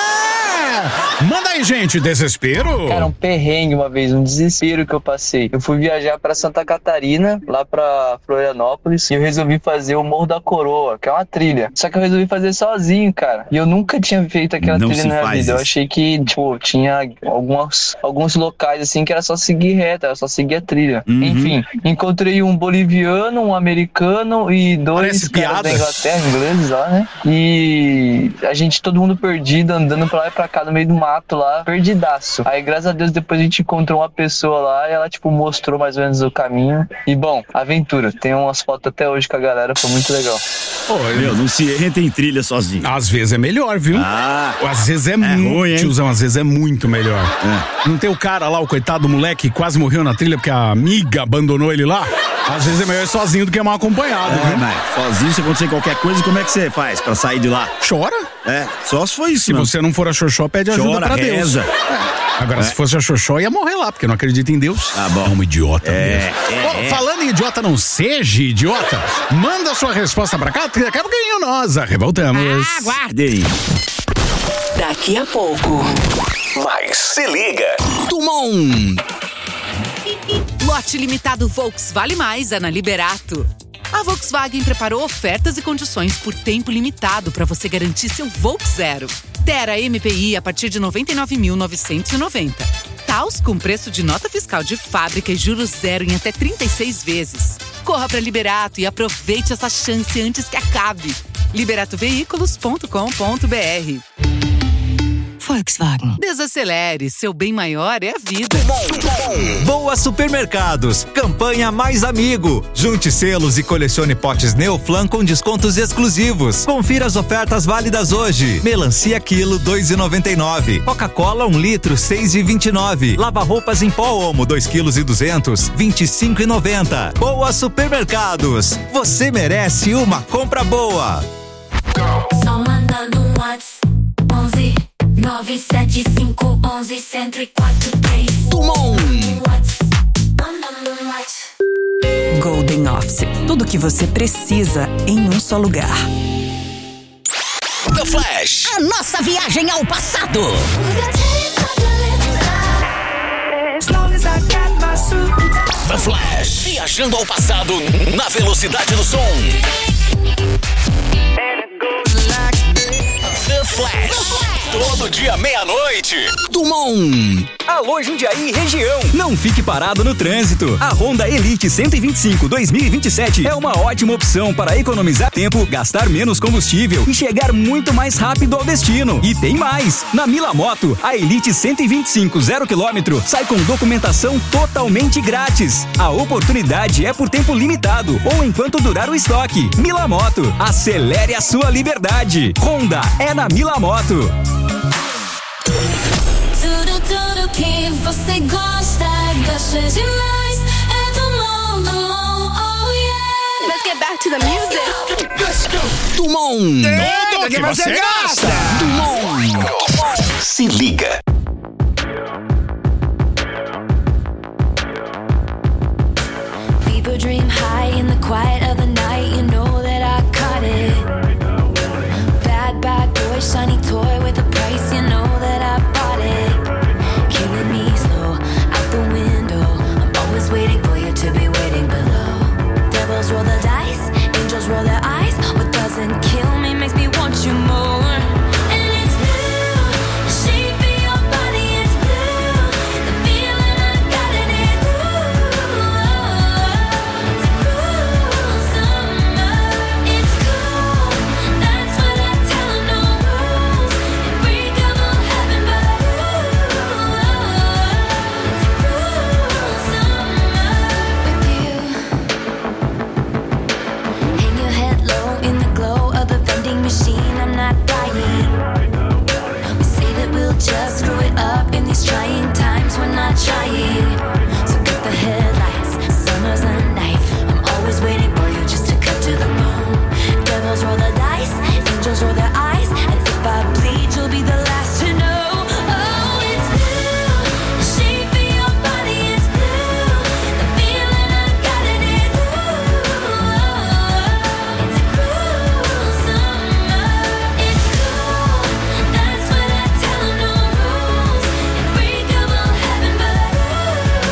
Speaker 2: Manda aí, gente, desespero.
Speaker 12: Cara, um perrengue uma vez, um desespero que eu passei. Eu fui viajar pra Santa Catarina, lá pra Florianópolis, e eu resolvi fazer o Morro da Coroa, que é uma trilha. Só que eu resolvi fazer sozinho, cara. E eu nunca tinha feito aquela trilha na minha vida. Eu achei que, tinha alguns locais, assim, que era só seguir reto, era só seguir a trilha. Enfim, encontrei um boliviano, um americano e dois caras da Inglaterra, ingleses lá, né? E a gente, todo mundo perdido, andando pra lá e pra cá, no meio do mato lá, perdidaço. Aí, graças a Deus, depois a gente encontrou uma pessoa lá e ela, mostrou mais ou menos o caminho. E, bom, aventura. Tem umas fotos até hoje com a galera, foi muito legal.
Speaker 1: Meu, não se entra em trilha sozinho.
Speaker 2: Às vezes é melhor, viu? Às vezes é muito ruim, tiozão, às vezes é muito melhor. Não tem o cara lá, o coitado do moleque que quase morreu na trilha porque a amiga abandonou ele lá? Às vezes é melhor sozinho do que mal acompanhado, viu?
Speaker 1: Mas sozinho, se acontecer qualquer coisa, como é que você faz pra sair de lá?
Speaker 2: Chora?
Speaker 1: Só se for isso.
Speaker 2: Se você não for a Xoxó, pede ajuda pra Deus.
Speaker 1: Reza.
Speaker 2: Agora, se fosse a Xoxó, ia morrer lá, porque não acredita em Deus.
Speaker 1: Bom.
Speaker 2: É um idiota mesmo. Falando em idiota, não seja idiota, manda sua resposta pra cá, que daqui a pouquinho nós voltamos.
Speaker 1: Aguardem.
Speaker 13: Daqui a pouco. Mas se liga.
Speaker 14: Tumon. Lote limitado Volks Vale Mais é na Liberato. A Volkswagen preparou ofertas e condições por tempo limitado para você garantir seu Volks Zero. Terra MPI a partir de R$ 99.990. Taos com preço de nota fiscal de fábrica e juros zero em até 36 vezes. Corra para Liberato e aproveite essa chance antes que acabe. liberatoveículos.com.br.
Speaker 13: Volkswagen.
Speaker 14: Desacelere, seu bem maior é a vida.
Speaker 15: Boa Supermercados, campanha Mais Amigo. Junte selos e colecione potes Neoflan com descontos exclusivos. Confira as ofertas válidas hoje. Melancia quilo 2,99. Coca-Cola 1 litro 6,29. Lava-roupas em pó Omo 2,2 kg 25,90. Boa Supermercados, você merece uma compra boa.
Speaker 3: Só mandando um WhatsApp 11 975 11 1043.
Speaker 14: Tumon.
Speaker 13: Golden Office. Tudo que você precisa em um só lugar.
Speaker 14: The Flash.
Speaker 13: A nossa viagem ao passado.
Speaker 14: The Flash. Viajando ao passado na velocidade do som. The Flash. Todo
Speaker 16: Todo dia, meia-noite. Dumont.
Speaker 17: Alô, Jundiaí região. Não fique parado no trânsito. A Honda Elite 125 2027 é uma ótima opção para economizar tempo, gastar menos combustível e chegar muito mais rápido ao destino. E tem mais. Na Mila Moto, a Elite 125 0 km sai com documentação totalmente grátis. A oportunidade é por tempo limitado ou enquanto durar o estoque. Mila Moto, acelere a sua liberdade. Honda é na Mila Moto.
Speaker 3: Tudo que você gosta demais. É do mundo, oh yeah. Let's get back to the music.
Speaker 16: Let's go. Dumont.
Speaker 3: Tudo que você gosta.
Speaker 16: Dumont. Se liga.
Speaker 3: People dream high in the quiet of the night. You know that I caught it. Bad boy, shiny toy with a price. You know that I bought it. Killing me slow, out the window. I'm always waiting for you to be waiting below. Devils roll the dice, angels roll their eyes. What doesn't kill me makes me want you more. And it's blue, the shape of your body is blue. The feeling I got in it, it's a cool summer. It's cool, that's what I tell 'em, no rules. Unbreakable heaven, but it's a cool summer with you. Hang your head low in the glow of the vending machine. I'm not dying. We say that we'll just screw it up in these trying times. We're not trying. So cut the headlights. Summer's a knife. I'm always waiting for you just to cut to the bone. Devils roll the dice. Angels roll their eyes. And if I bleed, you'll be the last to know. Oh, it's blue. The shape of your body is blue. The feeling I got in it, it's a cool summer. It's cool, that's what I tell 'em, no rules. Unbreakable heaven, but it's a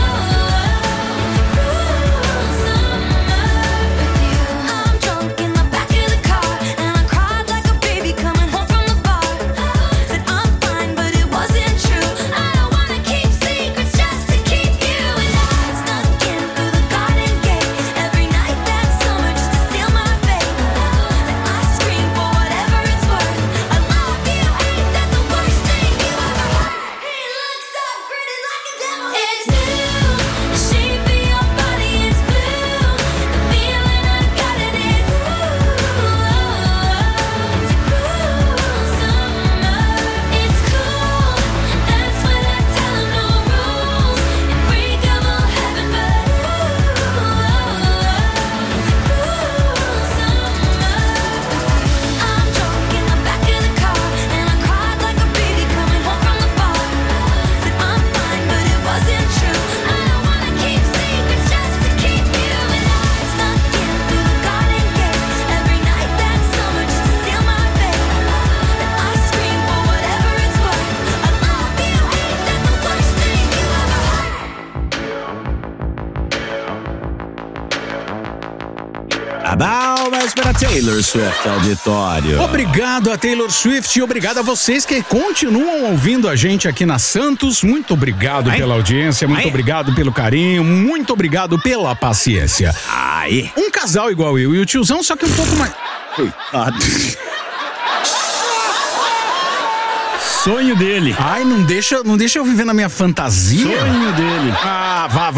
Speaker 3: cool summer with you. I'm drunk in the back of the car, and I cried like a baby coming home from the bar. Said I'm fine, but it wasn't true. I don't wanna keep secrets just to keep you. And I snuck in through the garden gate every night that summer just to seal my fate. Then I scream for whatever it's worth. I love you, ain't that the worst thing you ever heard? He looks up, grinning like a devil. It's blue, the shape of your body is blue. The feeling I got in it, it's a cool summer. It's cool, that's what I tell 'em, no rules. Unbreakable heaven, but it's a cool summer. I'm drunk in the back of the car, and I cried like a baby coming home from the bar. Said I'm fine, but it wasn't true. I don't wanna keep secrets just to keep you. And I snuck in through the garden gate every night that summer just to seal my fate. Then I scream for whatever it's worth. I love you, ain't that the worst thing you ever heard?
Speaker 1: Palmas para Taylor Swift, auditório.
Speaker 2: Obrigado a Taylor Swift e obrigado a vocês que continuam ouvindo a gente aqui na Santos. Muito obrigado pela audiência, muito obrigado pelo carinho, muito obrigado pela paciência.
Speaker 1: Aí.
Speaker 2: Um casal igual eu e o tiozão, só que um pouco mais...
Speaker 1: Coitado. Sonho dele.
Speaker 2: Ai, não deixa eu viver na minha fantasia.
Speaker 1: Sonho dele.
Speaker 2: Ah, vá.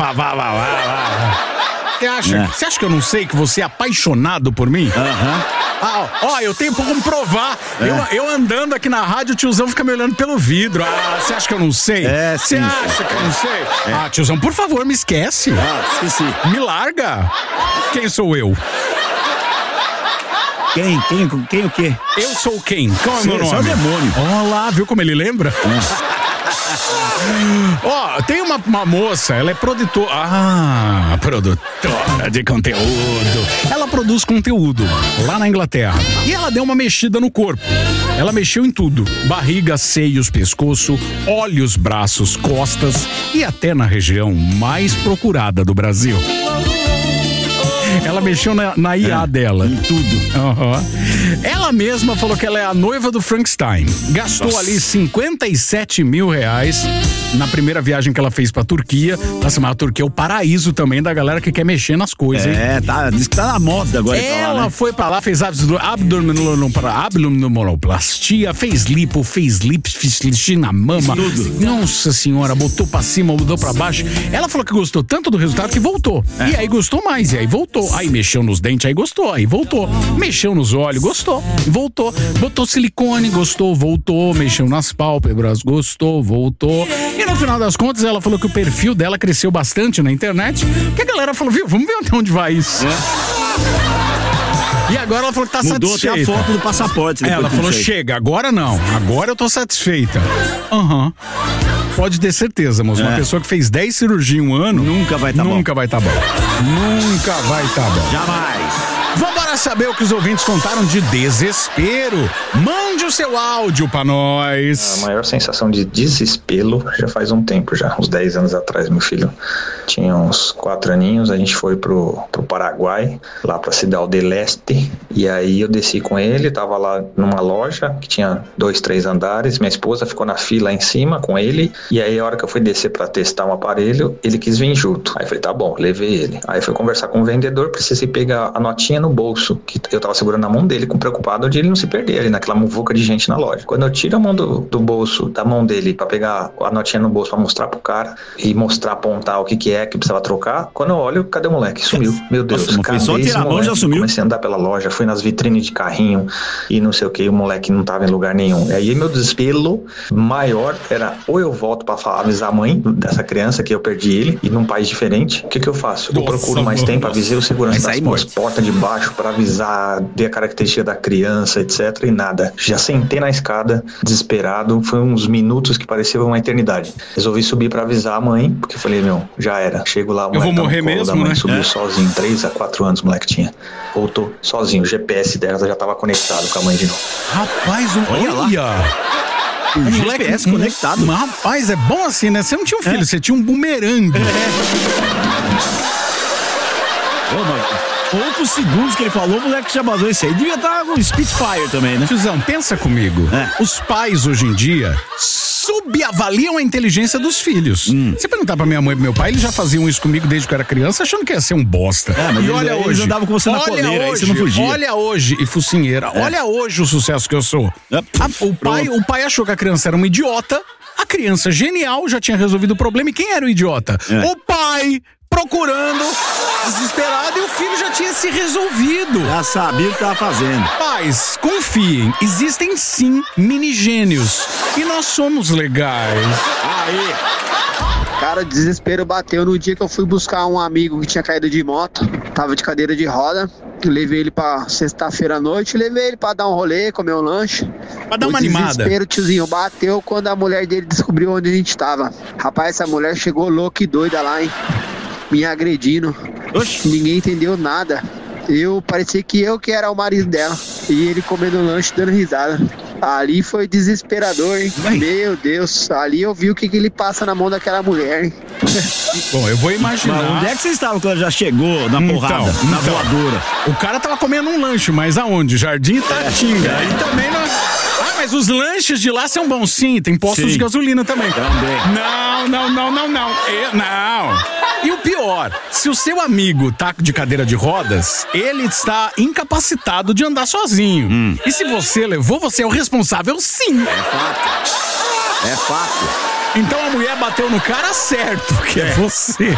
Speaker 2: Você acha que eu não sei que você é apaixonado por mim? Ó, eu tenho pra comprovar. Eu andando aqui na rádio, o tiozão fica me olhando pelo vidro. Ah, você acha que eu não sei? Você acha que eu não sei? Ah, tiozão, por favor, me esquece.
Speaker 1: Esqueci.
Speaker 2: Me larga. Quem sou eu?
Speaker 1: Quem o quê?
Speaker 2: Eu sou quem? Qual é o meu nome?
Speaker 1: Você é o demônio.
Speaker 2: Ó lá, viu como ele lembra? Ó, tem uma moça, ela é produtora de conteúdo. Ela produz conteúdo lá na Inglaterra. E ela deu uma mexida no corpo. Ela mexeu em tudo: barriga, seios, pescoço, olhos, braços, costas e até na região mais procurada do Brasil. Ela mexeu na IA dela.
Speaker 1: Em tudo.
Speaker 2: Ela mesma falou que ela é a noiva do Frankenstein. Gastou ali 57 mil reais na primeira viagem que ela fez pra Turquia. Nossa, mas a Turquia é o paraíso também da galera que quer mexer nas coisas, hein?
Speaker 1: Diz que tá na moda agora.
Speaker 2: Ela foi pra lá, fez abdominoplastia, fez lipo, fez na mama. Nossa senhora, botou pra cima, mudou pra baixo. Ela falou que gostou tanto do resultado que voltou. E aí gostou mais, e aí voltou. Aí mexeu nos dentes, aí gostou, aí voltou. Mexeu nos olhos, gostou, voltou. Botou silicone, gostou, voltou. Mexeu nas pálpebras, gostou, voltou. E no final das contas, ela falou que o perfil dela cresceu bastante na internet. Que a galera falou, viu, vamos ver até onde vai isso. E agora ela falou que tá
Speaker 1: Mudou
Speaker 2: satisfeita.
Speaker 1: Mudou até a foto do passaporte.
Speaker 2: Ela falou, chega, agora não. Agora eu tô satisfeita. Pode ter certeza, moço. Uma pessoa que fez 10 cirurgias em um ano...
Speaker 1: Nunca vai tá bom.
Speaker 2: Nunca vai tá bom. Nunca vai tá bom.
Speaker 1: Jamais.
Speaker 2: Vambora saber o que os ouvintes contaram de desespero. Mande o seu áudio pra nós.
Speaker 18: A maior sensação de desespero já faz um tempo já. Uns 10 anos atrás, meu filho tinha uns 4 aninhos. A gente foi pro Paraguai, lá pra Cidade del Este. E aí eu desci com ele, tava lá numa loja que tinha 2, 3 andares. Minha esposa ficou na fila em cima com ele. E aí a hora que eu fui descer pra testar um aparelho, ele quis vir junto. Aí eu falei, tá bom, levei ele. Aí fui conversar com o vendedor, precisei pegar a notinha no bolso, que eu tava segurando na mão dele, preocupado de ele não se perder ali naquela muvuca de gente na loja. Quando eu tiro a mão do bolso, da mão dele, pra pegar a notinha no bolso pra mostrar pro cara e mostrar, apontar o que é que precisava trocar, quando eu olho, cadê o moleque? Sumiu. Meu Deus,
Speaker 1: cadê esse moleque? Já sumiu.
Speaker 18: Comecei a andar pela loja, fui nas vitrines de carrinho e não sei o que, o moleque não tava em lugar nenhum. E aí meu desespero maior era, ou eu volto pra avisar a mãe dessa criança que eu perdi ele, e num país diferente, o que eu faço? Eu procuro mais tempo, avisei o segurança das portas de baixo para avisar, ver a característica da criança, etc, e nada. Já sentei na escada, desesperado, foi uns minutos que pareciam uma eternidade. Resolvi subir para avisar a mãe, porque falei, já era. Chego lá, o moleque
Speaker 2: eu vou morrer mesmo,
Speaker 18: da mãe,
Speaker 2: né?
Speaker 18: Subiu sozinho, 3 a 4 anos o moleque tinha. Voltou sozinho, o GPS dela já tava conectado com a mãe de novo.
Speaker 2: Rapaz, olha!
Speaker 1: O GPS conectado.
Speaker 2: Mas, rapaz, é bom assim, né? Você não tinha um filho, você tinha um bumerangue.
Speaker 1: Poucos segundos que ele falou, o moleque já vazou isso aí. Devia estar com Spitfire também, né?
Speaker 2: Tiozão, pensa comigo. Os pais, hoje em dia, subavaliam a inteligência dos filhos. Se perguntar pra minha mãe e pro meu pai, eles já faziam isso comigo desde que eu era criança, achando que ia ser um bosta.
Speaker 1: Mas
Speaker 2: e olha
Speaker 1: eles
Speaker 2: hoje.
Speaker 1: andavam com você na coleira, aí você não fugia.
Speaker 2: Olha hoje, e focinheira, olha hoje o sucesso que eu sou. O pai achou que a criança era uma idiota, a criança genial já tinha resolvido o problema, e quem era o idiota? O pai! Procurando, desesperado, e o filho já tinha se resolvido.
Speaker 1: Já sabia o que tava fazendo.
Speaker 2: Pais, confiem, existem sim minigênios. E nós somos legais.
Speaker 1: Aí.
Speaker 19: Cara, o desespero bateu no dia que eu fui buscar um amigo que tinha caído de moto. Tava de cadeira de roda. Levei ele pra sexta-feira à noite. Levei ele pra dar um rolê, comer um lanche.
Speaker 2: Pra dar uma animada.
Speaker 19: O desespero, tiozinho, bateu quando a mulher dele descobriu onde a gente tava. Rapaz, essa mulher chegou louca e doida lá, hein? Me agredindo. Ninguém entendeu nada. Parecia que eu que era o marido dela. E ele comendo lanche, dando risada. Ali foi desesperador, hein? Meu Deus, ali eu vi o que ele passa na mão daquela mulher, hein?
Speaker 2: Bom, eu vou imaginar.
Speaker 1: Mas onde é que vocês estavam quando ela já chegou na porrada, na voadora?
Speaker 2: O cara tava comendo um lanche, mas aonde? Jardim Tatinga. Aí também não... mas os lanches de lá são bons, sim. Tem postos de gasolina também. Não. Não. E o pior, se o seu amigo tá de cadeira de rodas, ele está incapacitado de andar sozinho. E se você levou, você é o responsável, sim.
Speaker 1: É fato.
Speaker 2: Então a mulher bateu no cara certo, que é você.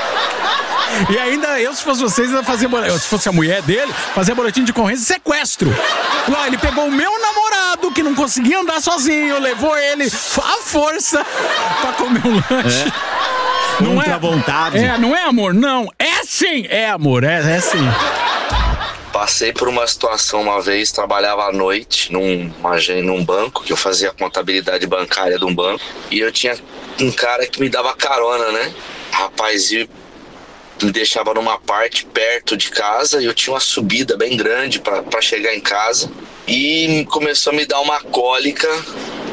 Speaker 2: E ainda eu, se fosse vocês, ainda fazia se fosse a mulher dele, fazia boletim de ocorrência de sequestro. Lá, ele pegou o meu namorado, que não conseguia andar sozinho, levou ele à força pra comer um lanche. Não é vontade. Não é amor, não. É sim, é amor, é sim.
Speaker 20: Passei por uma situação uma vez, trabalhava à noite num banco, que eu fazia contabilidade bancária de um banco, e eu tinha um cara que me dava carona, né? Rapaz, me deixava numa parte perto de casa, e eu tinha uma subida bem grande pra chegar em casa, e começou a me dar uma cólica,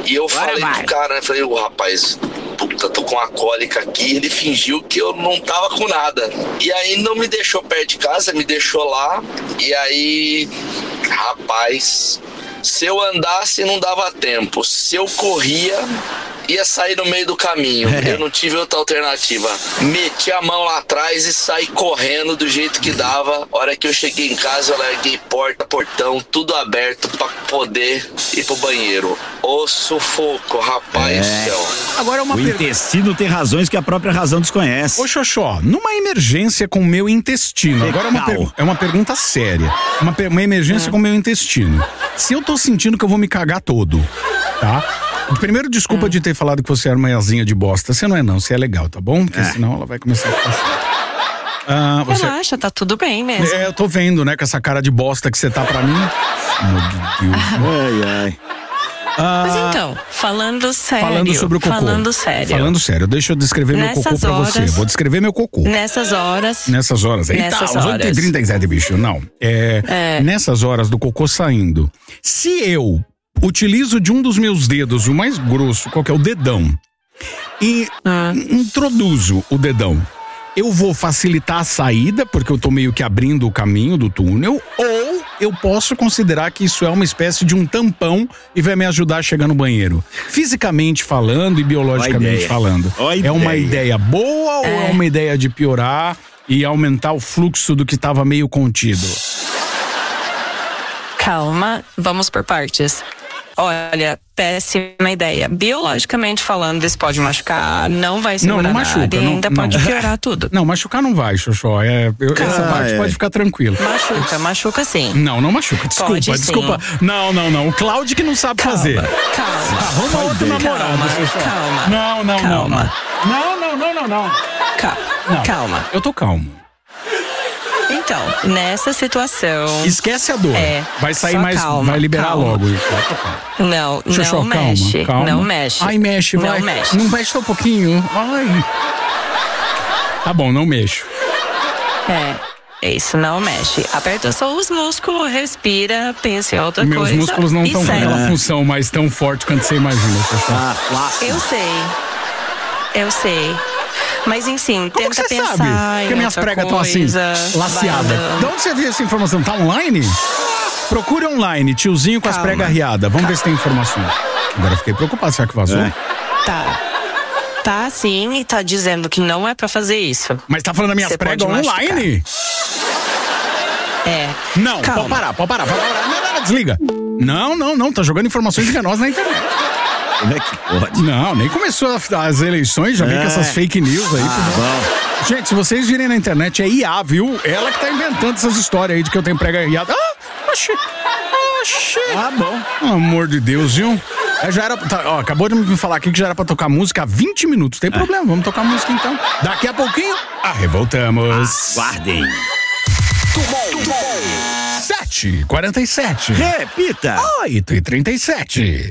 Speaker 20: E eu falei pro cara, né? Falei, rapaz, puta, tô com uma cólica aqui. Ele fingiu que eu não tava com nada. E aí não me deixou perto de casa, me deixou lá. E aí, rapaz, se eu andasse não dava tempo. Se eu corria, ia sair no meio do caminho. Eu não tive outra alternativa. Meti a mão lá atrás e saí correndo do jeito que dava. A hora que eu cheguei em casa, eu larguei porta, portão, tudo aberto pra poder ir pro banheiro. Ô sufoco, rapaz do céu.
Speaker 2: Agora
Speaker 1: O intestino tem razões que a própria razão desconhece.
Speaker 2: Ô, Xoxó, numa emergência com o meu intestino, agora é uma pergunta séria. Uma emergência com o meu intestino. Se eu tô sentindo que eu vou me cagar todo, tá? Primeiro, desculpa de ter falado que você era uma asinha de bosta. Você não é não, você é legal, tá bom? Porque senão ela vai começar a ficar assim.
Speaker 10: Relaxa, tá tudo bem mesmo.
Speaker 2: Eu tô vendo, né, com essa cara de bosta que você tá pra mim. Meu Deus. Ai.
Speaker 10: Mas então, falando sério.
Speaker 2: Falando sobre o cocô. Falando sério, deixa eu descrever meu cocô pra você. Vou descrever meu cocô.
Speaker 10: Nessas horas.
Speaker 2: Eita, os 8h37, bicho. Não. Nessas horas do cocô saindo. Se eu utilizo de um dos meus dedos, o mais grosso, qual que é o dedão, e introduzo o dedão, eu vou facilitar a saída, porque eu tô meio que abrindo o caminho do túnel, ou eu posso considerar que isso é uma espécie de um tampão e vai me ajudar a chegar no banheiro. Fisicamente falando e biologicamente falando. É uma ideia boa ou é uma ideia de piorar e aumentar o fluxo do que estava meio contido?
Speaker 10: Calma, vamos por partes. Olha, péssima ideia. Biologicamente falando, isso pode machucar, não vai segurar
Speaker 2: não machuca,
Speaker 10: nada, e ainda pode piorar tudo.
Speaker 2: Não, machucar não vai, Xoxó. Essa parte pode ficar tranquila.
Speaker 10: Machuca sim.
Speaker 2: Não machuca. Desculpa. Não. O Cláudio que não sabe fazer.
Speaker 10: Calma.
Speaker 2: Arruma outro namorado, Xoxó. Não.
Speaker 10: Calma.
Speaker 2: Eu tô calmo.
Speaker 10: Então, nessa situação...
Speaker 2: Esquece a dor. Vai sair mais...
Speaker 10: Calma,
Speaker 2: vai liberar logo.
Speaker 10: Não,
Speaker 2: Xoxó,
Speaker 10: não mexe.
Speaker 2: calma.
Speaker 10: Não mexe.
Speaker 2: Ai, mexe, vai.
Speaker 10: Não mexe.
Speaker 2: Não mexe só um pouquinho. Ai. Tá bom, não mexo.
Speaker 10: Isso, não mexe. Aperta só os músculos, respira, pensa em outra coisa.
Speaker 2: Meus músculos não estão com aquela função mais tão forte quanto você imagina, Xoxó.
Speaker 10: Eu sei. Mas enfim,
Speaker 2: como
Speaker 10: tenta
Speaker 2: que você
Speaker 10: pensar
Speaker 2: sabe? Porque minhas pregas estão assim, laceadas. De onde você viu essa informação? Tá online? Procure online, tiozinho com as pregas arriadas. Vamos ver se tem informações. Agora eu fiquei preocupado, será que vazou?
Speaker 10: Tá sim, e tá dizendo que não é pra fazer isso.
Speaker 2: Mas tá falando das minhas pregas online? Não, pode parar. Não, desliga. Não, tá jogando informações enganosas na internet.
Speaker 1: Como é que pode?
Speaker 2: Não, nem começou as eleições, já vem com essas fake news aí.
Speaker 1: Bom.
Speaker 2: Gente, se vocês virem na internet, é IA, viu? Ela que tá inventando essas histórias aí de que eu tenho prega riada. Oxi.
Speaker 1: Bom.
Speaker 2: Pelo amor de Deus, viu? Já era, acabou de me falar aqui que já era pra tocar música há 20 minutos. Tem problema, vamos tocar música então. Daqui a pouquinho, voltamos.
Speaker 1: Guardem.
Speaker 2: 7h47.
Speaker 1: Repita.
Speaker 2: 8h37.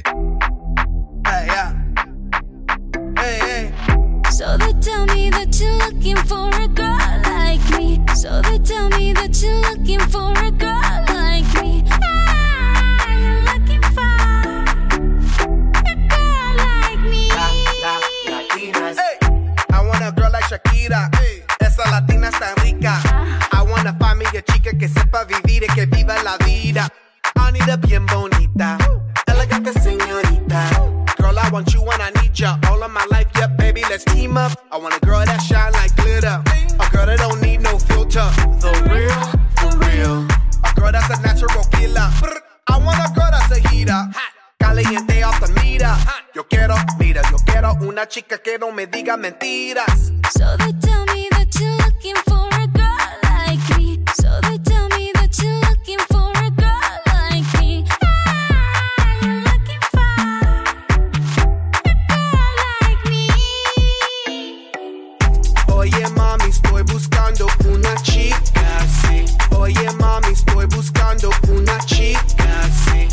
Speaker 3: So they tell me that you're looking for a girl like me. So they tell me that you're looking for a girl like me. You're looking for a girl like me.
Speaker 7: Latinas. I want a girl like Shakira. Esa latina está rica. I want a familia chica que sepa vivir y que viva la vida. Anita bien bonita, elegante señorita. Girl, I want you and I need ya all of my life, yeah, baby, let's team up. I want a girl that shine like glitter, a girl that don't need no filter, the real, for real. A girl that's a natural killer. I want a girl that's a heater, caliente off the meter. Yo quiero una chica que no me diga mentiras.
Speaker 3: So they tell me that you're looking for a girl like me. So they tell me that you're looking for a girl like me. You're looking for a girl like me.
Speaker 7: Oye mami, estoy buscando una chica, sí. Oye mami, estoy buscando una chica, sí.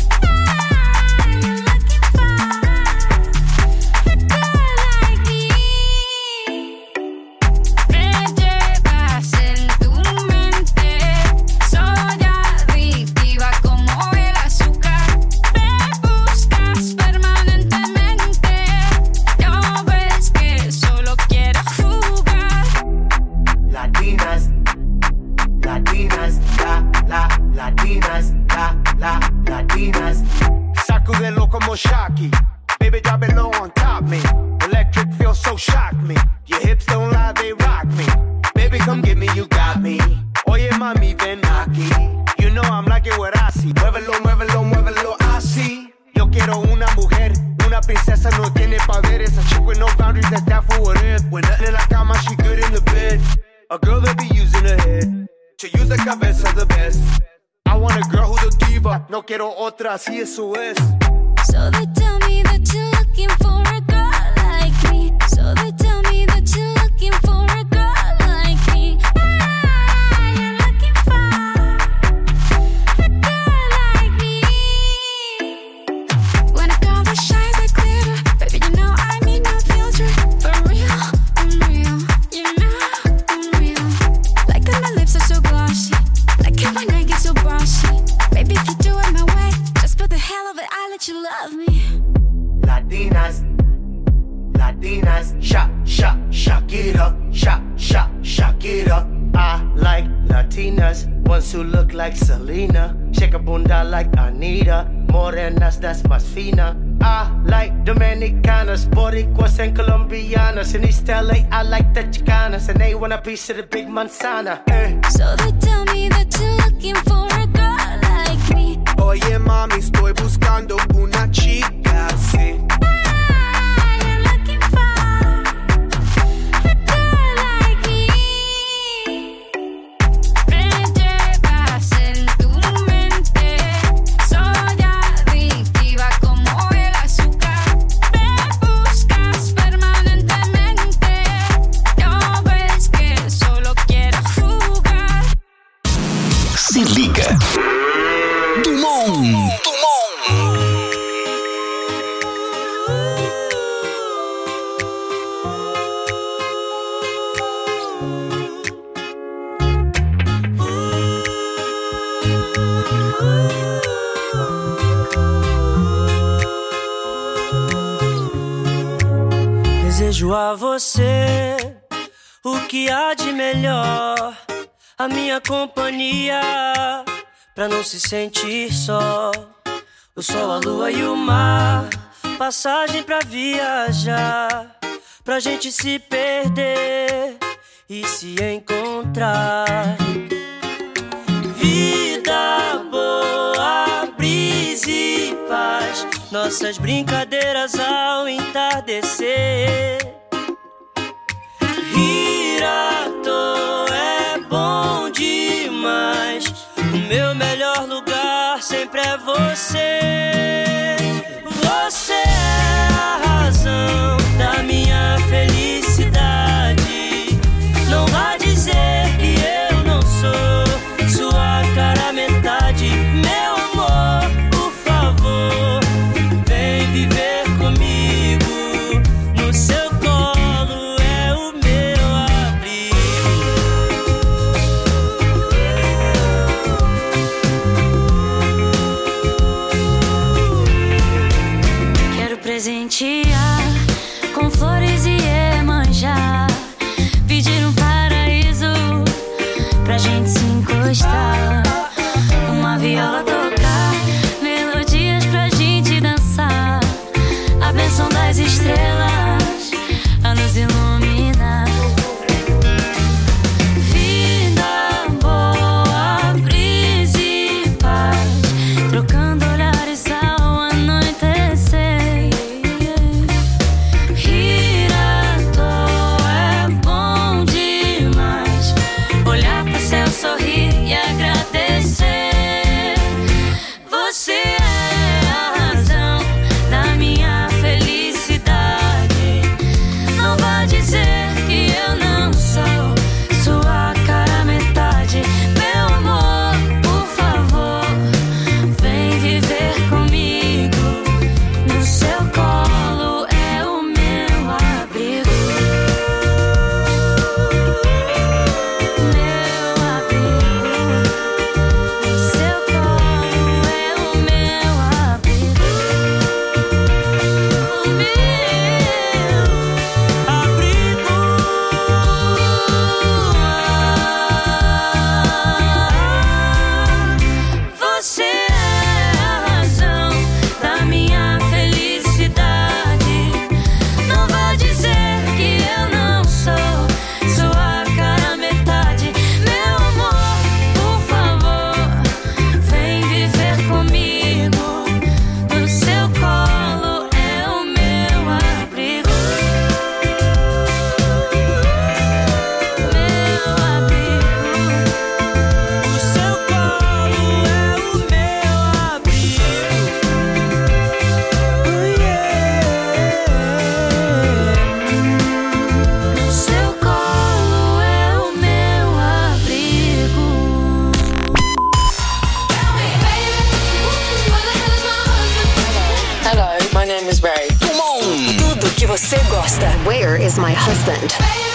Speaker 3: Soy adictiva como el azúcar. Me buscas permanentemente.
Speaker 7: no, shock me. Your hips don't lie, they rock me. Baby, come get me, you got me. Oye, mami, ven aquí. You know I'm liking what I see. Muévelo, muévelo, muévelo, así. Yo quiero una mujer, una princesa, no tiene poderes. A chick with no boundaries, that's that for what it is. When nothing in la cama, she good in the bed. A girl that be using her head to use the cabeza the best. I want a girl who's a diva, no quiero otra, así eso es.
Speaker 3: So they tell me that you're looking for a girl like me. So they tell me that you're looking for a girl like me. You're looking for a girl like me. When a girl that shines like glitter, baby, you know I need no filter. For real, I'm real. You know I'm real. Like that my lips are so glossy. Like it when I get so bossy. Baby, if you do it my way, just for the hell of it, I let you love me.
Speaker 7: Latinas, Latinas, shock it up, shock it up. I like Latinas, ones who look like Selena, shake a bunda like Anita, morenas that's más fina. I like Dominicanas, Boricuas and Colombianas. In East LA, I like the Chicanas, and they want a piece of the big manzana.
Speaker 3: So they tell me that you're looking for a girl like me.
Speaker 7: Oye mami, estoy buscando una chica así.
Speaker 3: You're looking for a girl like me. Me llevas en tu mente, soy adictiva como el azúcar. Me buscas permanentemente, no ves que solo quiero jugar.
Speaker 16: Se liga. Dumont.
Speaker 21: Desejo a você o que há de melhor, a minha companhia, pra não se sentir só. O sol, a lua e o mar, passagem pra viajar, pra gente se perder e se encontrar. Vida boa, brisa e paz, nossas brincadeiras ao entardecer. Rir à toa é bom demais, o meu melhor lugar sempre é você. Você é a razão da minha felicidade. Não vá dizer que eu não sou sua cara metade. Meu amor, por favor, vem viver comigo. No seu colo é o meu abrigo.
Speaker 4: Where is my husband?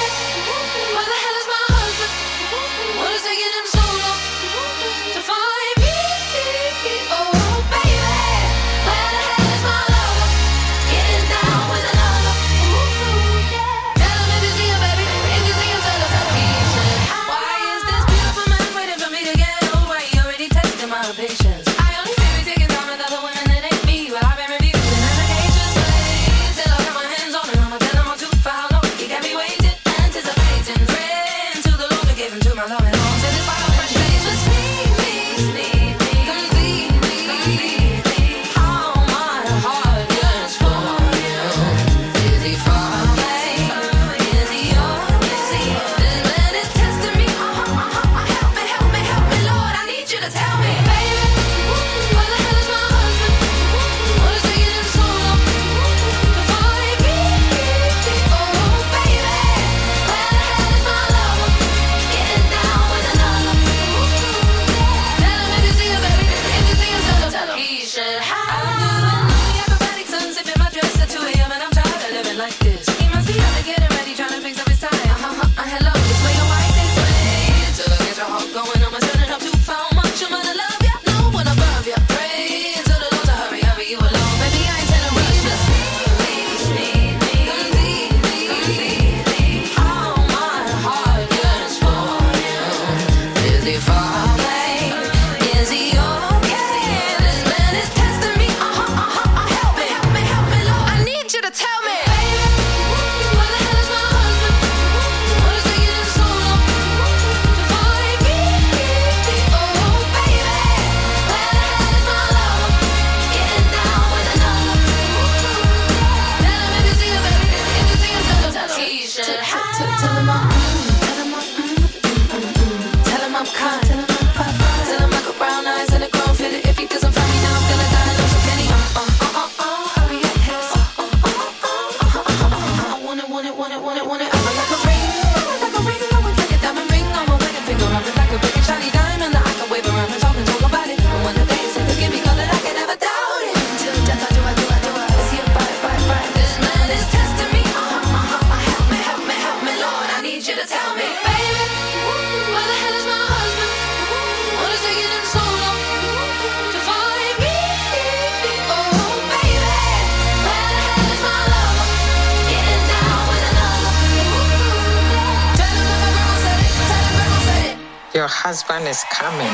Speaker 22: Your husband is coming.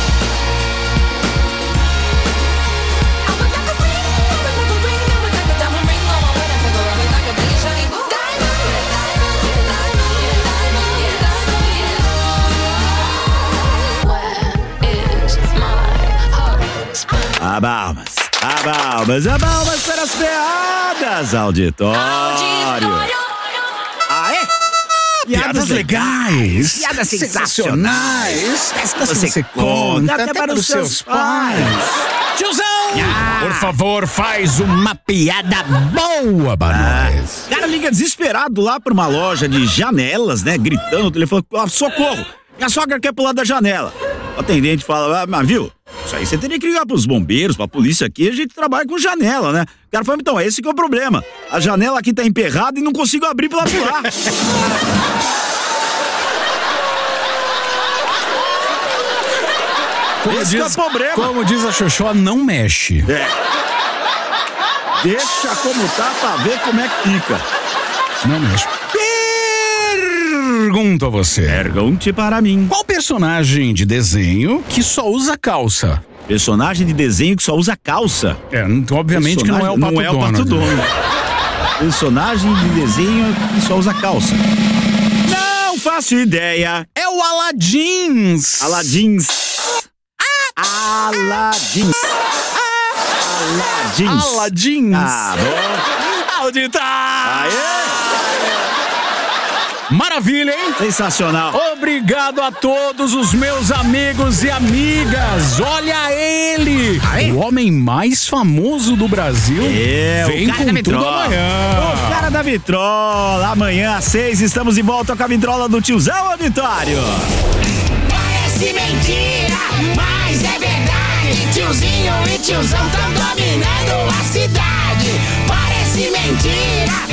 Speaker 1: Abalmas para as piadas, auditório. Aê! Piadas legais, piadas sensacionais, você conta até para os seus pais.
Speaker 2: Tiozão! Por favor, faz uma piada boa para nós.
Speaker 1: O cara liga desesperado lá para uma loja de janelas, né? Gritando no telefone, socorro! Minha sogra quer pular da janela. O atendente fala, mas viu? Isso aí você teria que ligar pros bombeiros, pra polícia aqui, a gente trabalha com janela, né? O cara falou, então, esse que é o problema. A janela aqui tá emperrada e não consigo abrir pra ela pular.
Speaker 2: Como diz a Xoxó, não mexe.
Speaker 1: É. Deixa como tá pra ver como é que fica.
Speaker 2: Não mexe. Pergunto a você.
Speaker 1: Pergunte para mim.
Speaker 2: Qual personagem de desenho que só usa calça?
Speaker 1: Personagem de desenho que só usa calça?
Speaker 2: É, obviamente que não é o Pato Donald. Não é o Pato Donald.
Speaker 1: Personagem de desenho que só usa calça. Não faço ideia.
Speaker 2: É o Aladins.
Speaker 1: Aladins. Ah, bom.
Speaker 2: Auditar. Aê. Maravilha, hein?
Speaker 1: Sensacional.
Speaker 2: Obrigado a todos os meus amigos e amigas. Olha ele, o homem mais famoso do Brasil. Vem com tudo amanhã.
Speaker 1: O cara da vitrola. Amanhã às 6 estamos de volta com a vitrola do Tiozão Auditório.
Speaker 7: Parece mentira, mas é verdade. Tiozinho e tiozão tão dominando a cidade. Parece mentira,